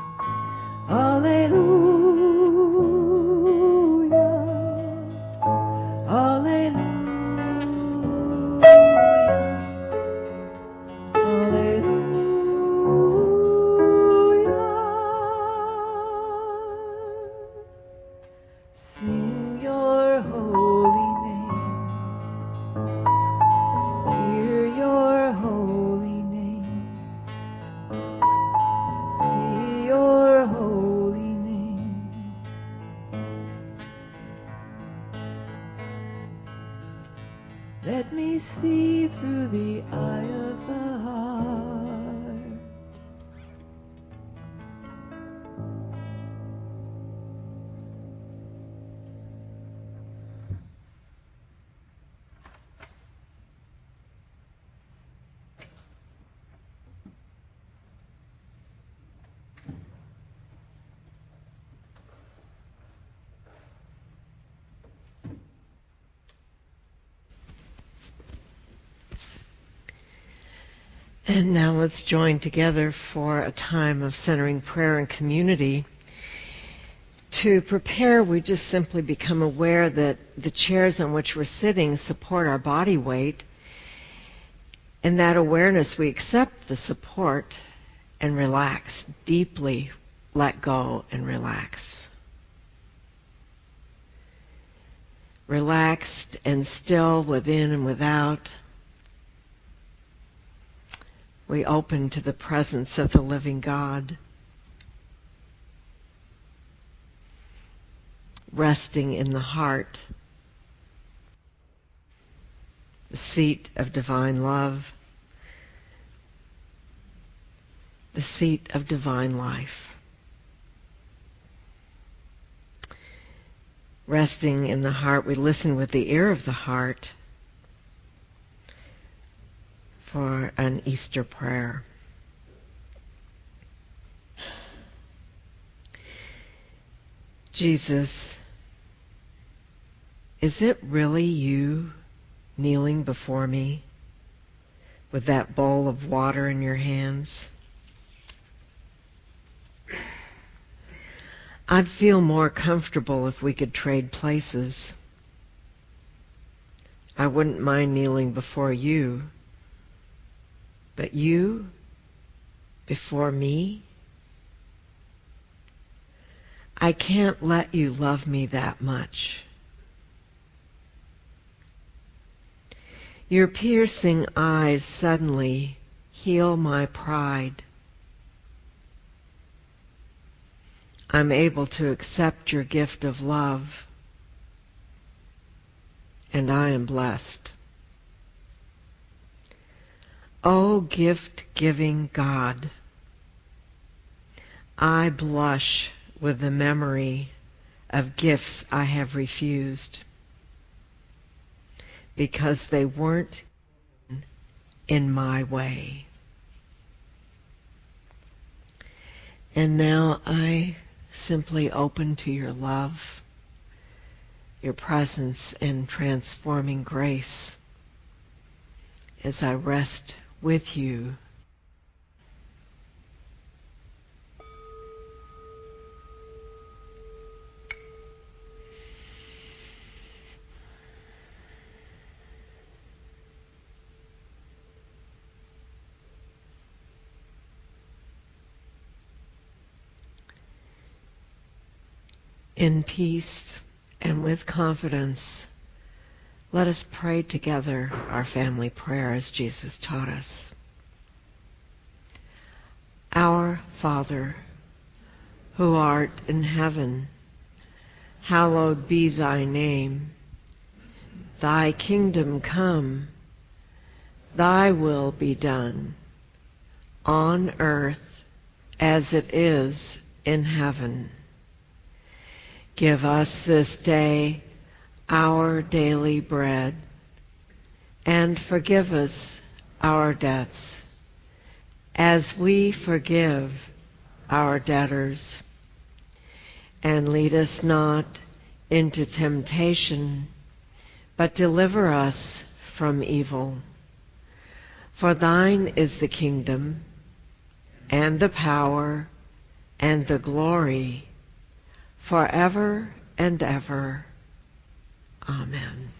Alleluia. Alleluia. Alleluia. Sing your holy name. Hear your holy name. See your holy name. Let me see through the eye of the heart. And now let's join together for a time of centering prayer and community. To prepare, we just simply become aware that the chairs on which we're sitting support our body weight. In that awareness, we accept the support and relax, deeply let go and relax. Relaxed and still within and without. We open to the presence of the living God, resting in the heart, the seat of divine love, the seat of divine life. Resting in the heart, we listen with the ear of the heart for an Easter prayer. Jesus, is it really you kneeling before me with that bowl of water in your hands? I'd feel more comfortable if we could trade places. I wouldn't mind kneeling before you. But you before me? I can't let you love me that much. Your piercing eyes suddenly heal my pride. I'm able to accept your gift of love, and I am blessed. O gift-giving God, I blush with the memory of gifts I have refused because they weren't in my way. And now I simply open to your love, your presence and transforming grace as I rest with you. In peace and with confidence, let us pray together our family prayer as Jesus taught us. Our Father, who art in heaven, hallowed be thy name. Thy kingdom come, thy will be done, on earth as it is in heaven. Give us this day our daily bread, and forgive us our debts, as we forgive our debtors. And lead us not into temptation, but deliver us from evil. For thine is the kingdom, and the power, and the glory, forever and ever. Amen.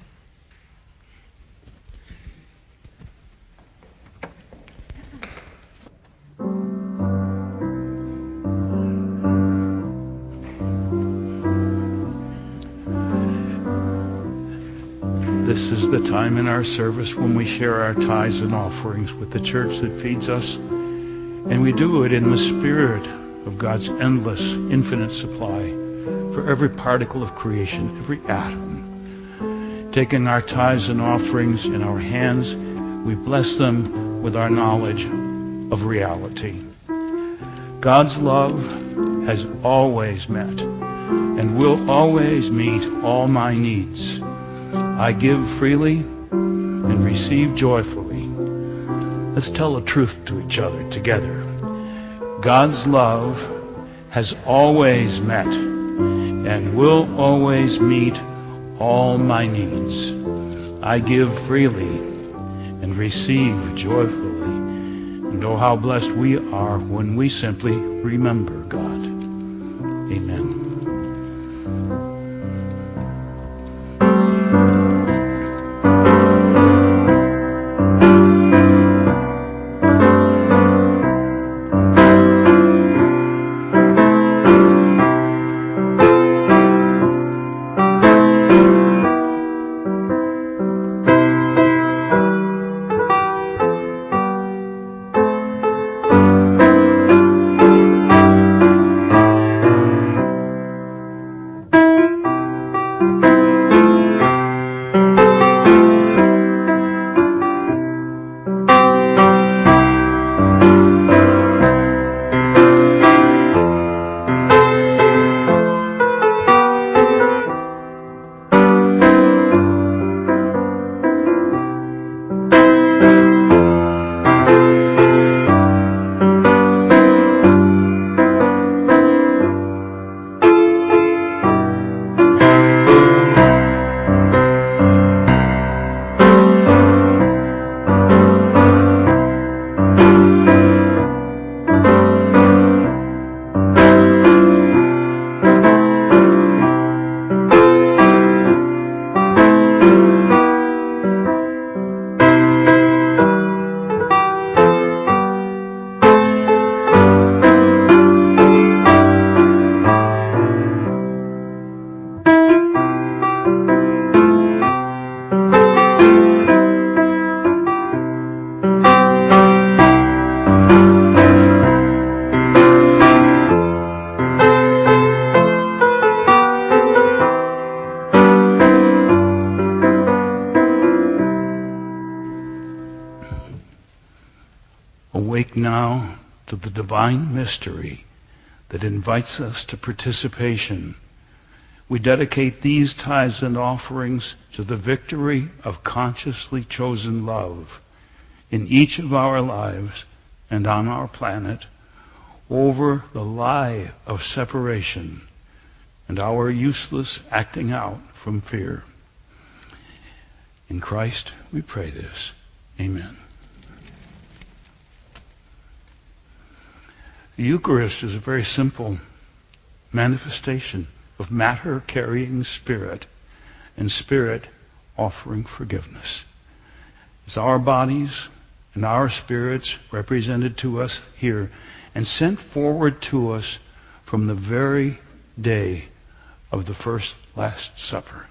This is the time in our service when we share our tithes and offerings with the church that feeds us. And we do it in the spirit of God's endless, infinite supply for every particle of creation, every atom. Taking our tithes and offerings in our hands, we bless them with our knowledge of reality. God's love has always met and will always meet all my needs. I give freely and receive joyfully. Let's tell the truth to each other together. God's love has always met and will always meet all my needs. I give freely and receive joyfully. And oh, how blessed we are when we simply remember God. Amen. awake now to the divine mystery that invites us to participation. We dedicate these tithes and offerings to the victory of consciously chosen love in each of our lives and on our planet over the lie of separation and our useless acting out from fear. In Christ we pray this. Amen. The Eucharist is a very simple manifestation of matter carrying spirit and spirit offering forgiveness. It's our bodies and our spirits represented to us here and sent forward to us from the very day of the first Last Supper.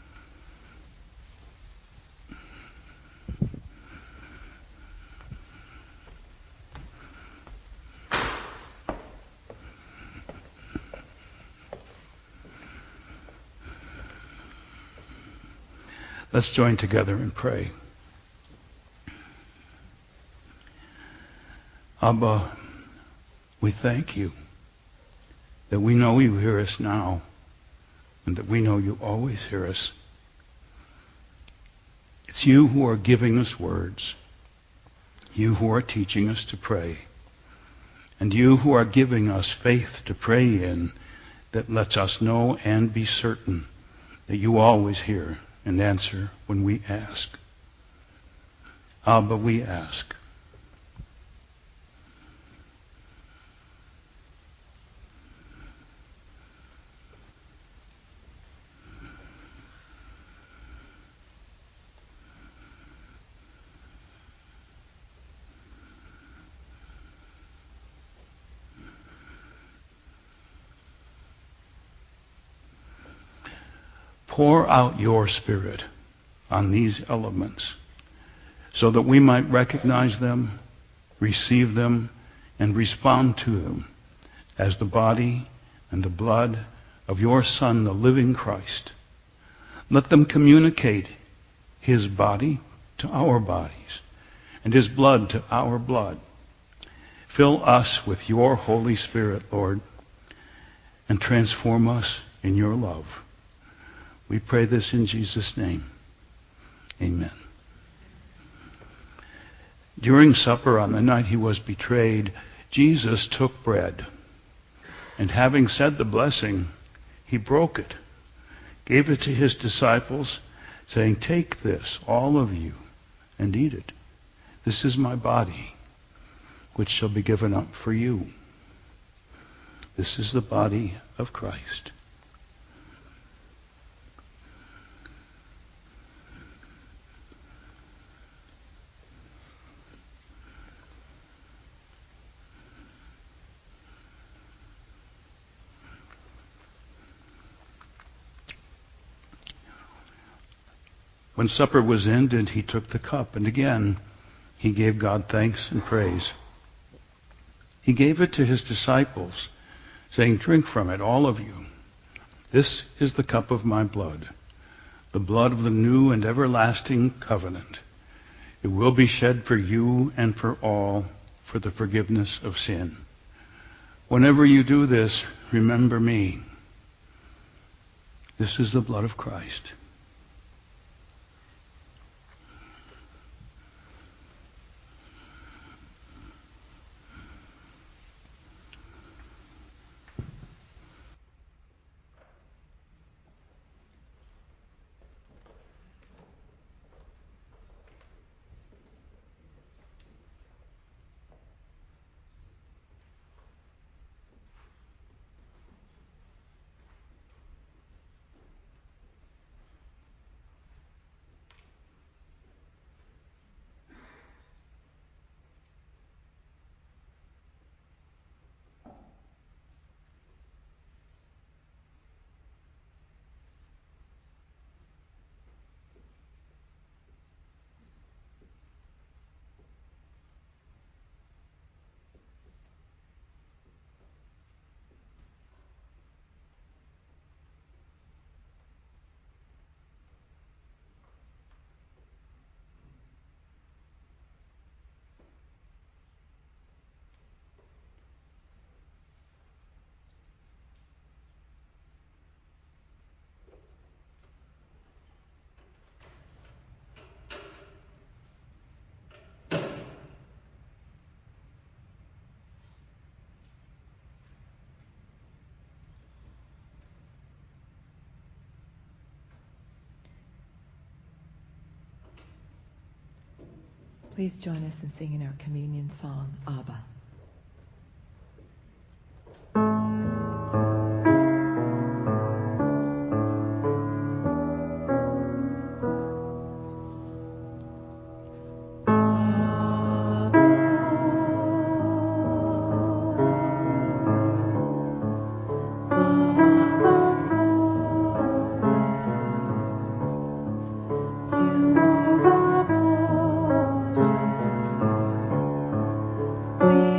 Let's join together and pray. Abba, we thank you that we know you hear us now and that we know you always hear us. It's you who are giving us words, you who are teaching us to pray, and you who are giving us faith to pray in that lets us know and be certain that you always hear and answer when we ask. Abba, we ask. Pour out your Spirit on these elements so that we might recognize them, receive them, and respond to them as the body and the blood of your Son, the living Christ. Let them communicate his body to our bodies and his blood to our blood. Fill us with your Holy Spirit, Lord, and transform us in your love. We pray this in Jesus' name. Amen. During supper on the night he was betrayed, Jesus took bread, and having said the blessing, he broke it, gave it to his disciples, saying, "Take this, all of you, and eat it. This is my body, which shall be given up for you." This is the body of Christ. When supper was ended, he took the cup, and again he gave God thanks and praise. He gave it to his disciples, saying, "Drink from it, all of you. This is the cup of my blood, the blood of the new and everlasting covenant. It will be shed for you and for all for the forgiveness of sin. Whenever you do this, remember me." This is the blood of Christ. Please join us in singing our communion song, Abba. We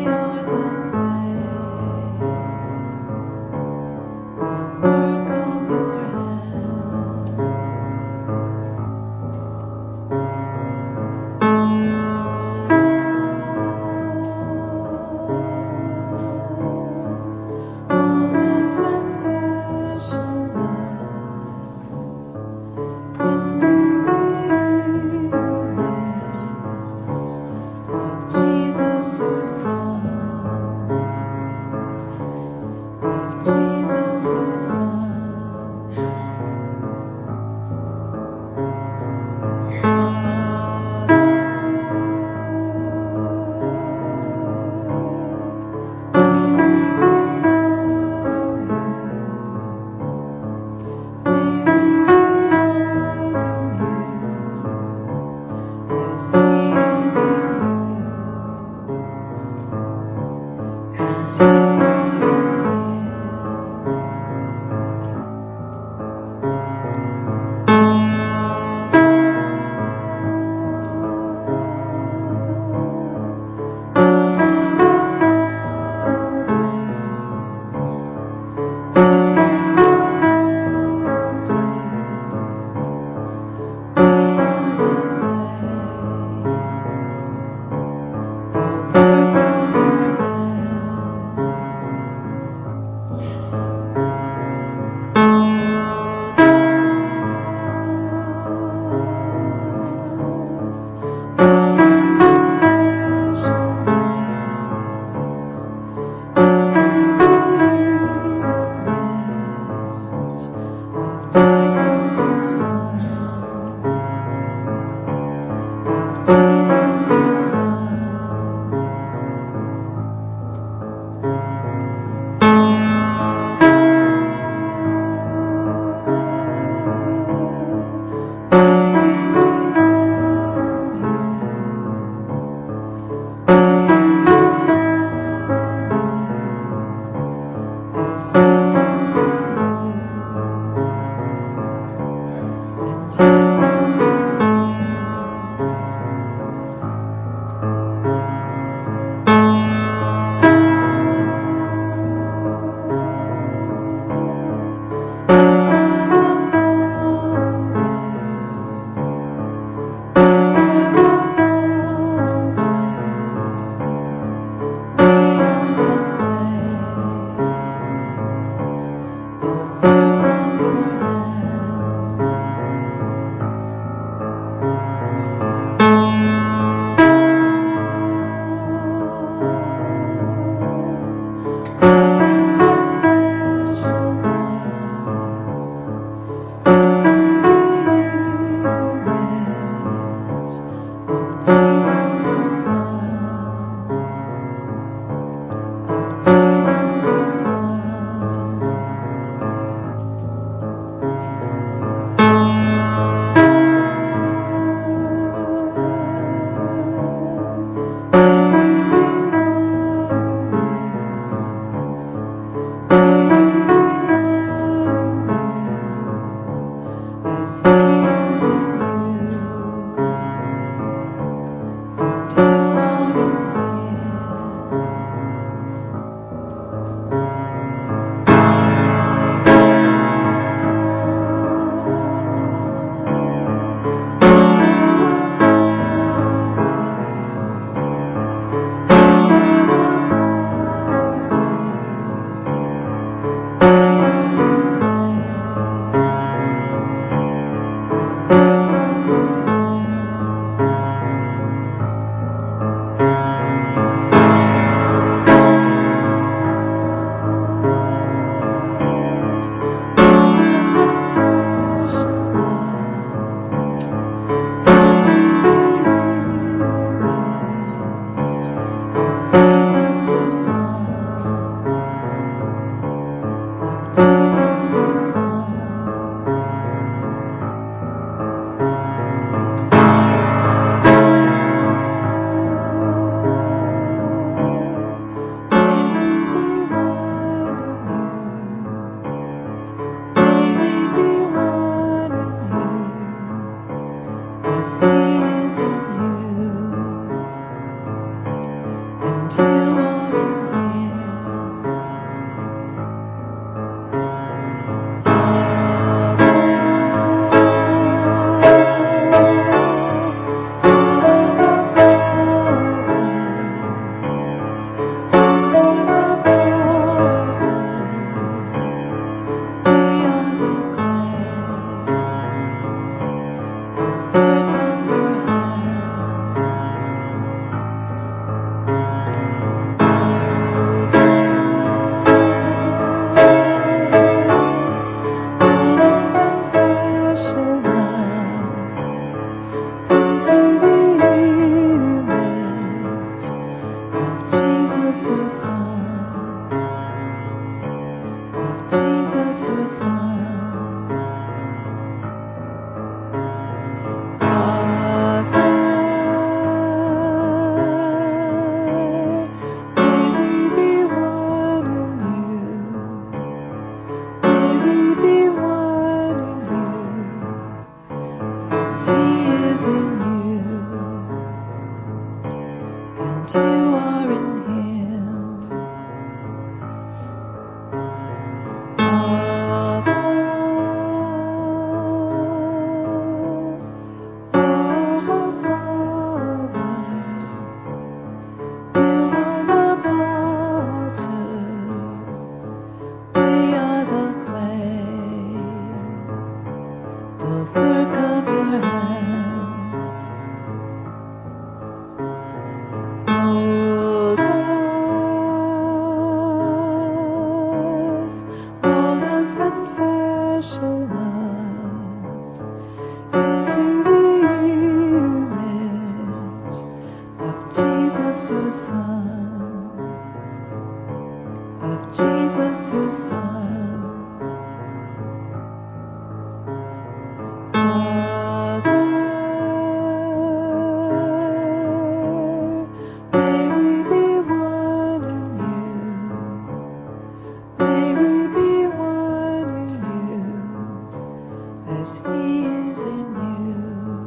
'cause he is in you,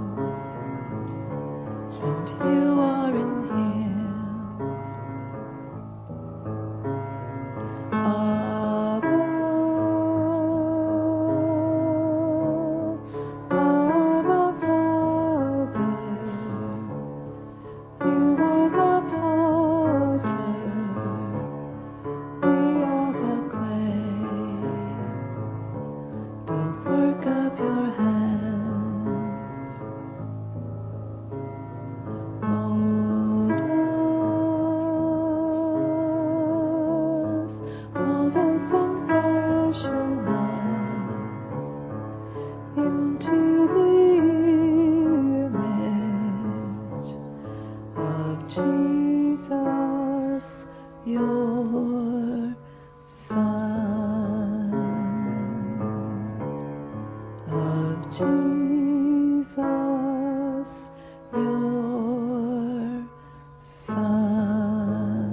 and you are in him. Abba, Abba, Father, you are the potter, we are the clay, the work of your hands. Mold us, mold us and fashion us into the image of Jesus, your Son, of Jesus, your Son.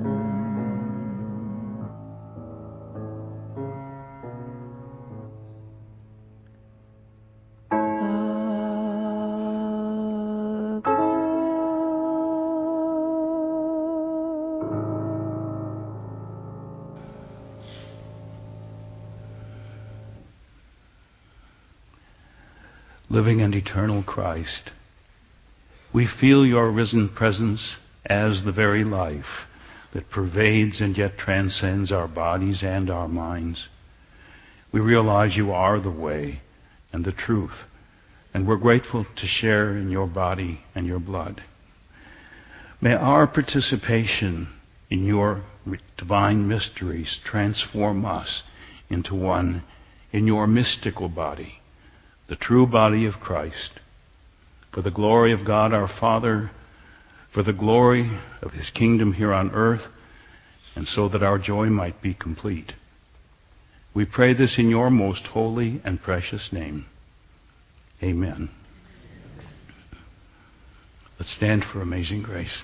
Living and eternal Christ, we feel your risen presence as the very life that pervades and yet transcends our bodies and our minds. We realize you are the way and the truth, and we're grateful to share in your body and your blood. May our participation in your divine mysteries transform us into one in your mystical body, the true body of Christ, for the glory of God our Father, for the glory of his kingdom here on earth, and so that our joy might be complete. We pray this in your most holy and precious name. Amen. Let's stand for Amazing Grace.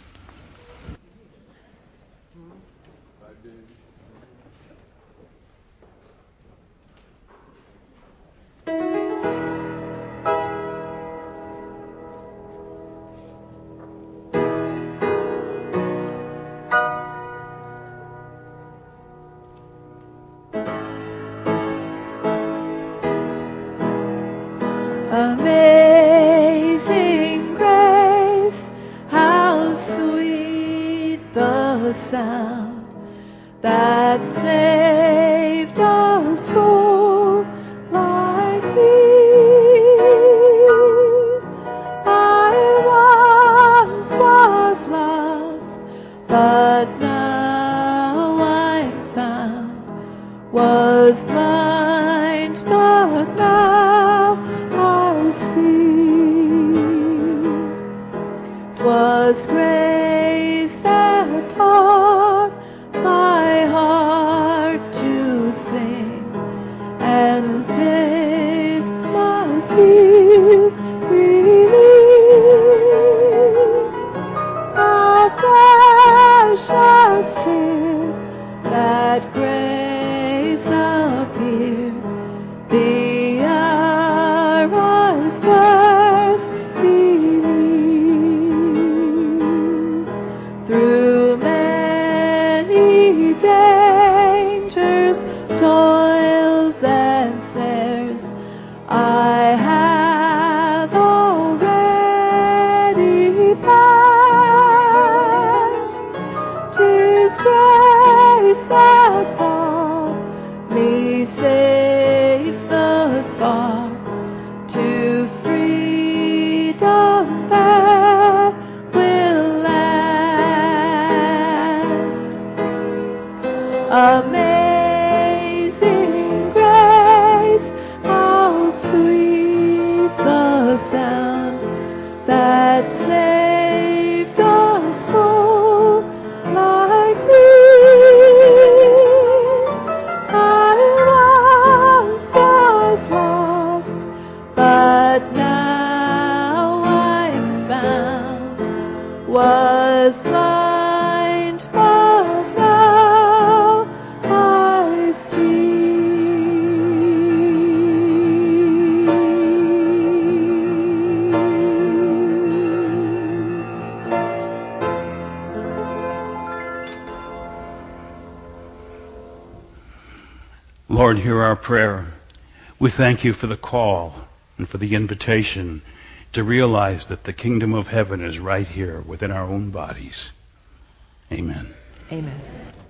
Amazing grace, how sweet the sound that saved a soul like me. I once was lost, but now I'm found, was blind, but now I see. 'Twas grace that taught my heart to sing, and this my fears relieved. How precious did that grace appear the hour I first believed. Through many dangers, toils, and snares, I have already passed. 'Tis grace that brought me safe thus far to freedom that will last. Amazing grace, how sweet the sound that saved a soul like me. I once was lost, but now I'm found, was blind, but now I see. Lord, hear our prayer. We thank you for the call and for the invitation to realize that the kingdom of heaven is right here within our own bodies. Amen. Amen.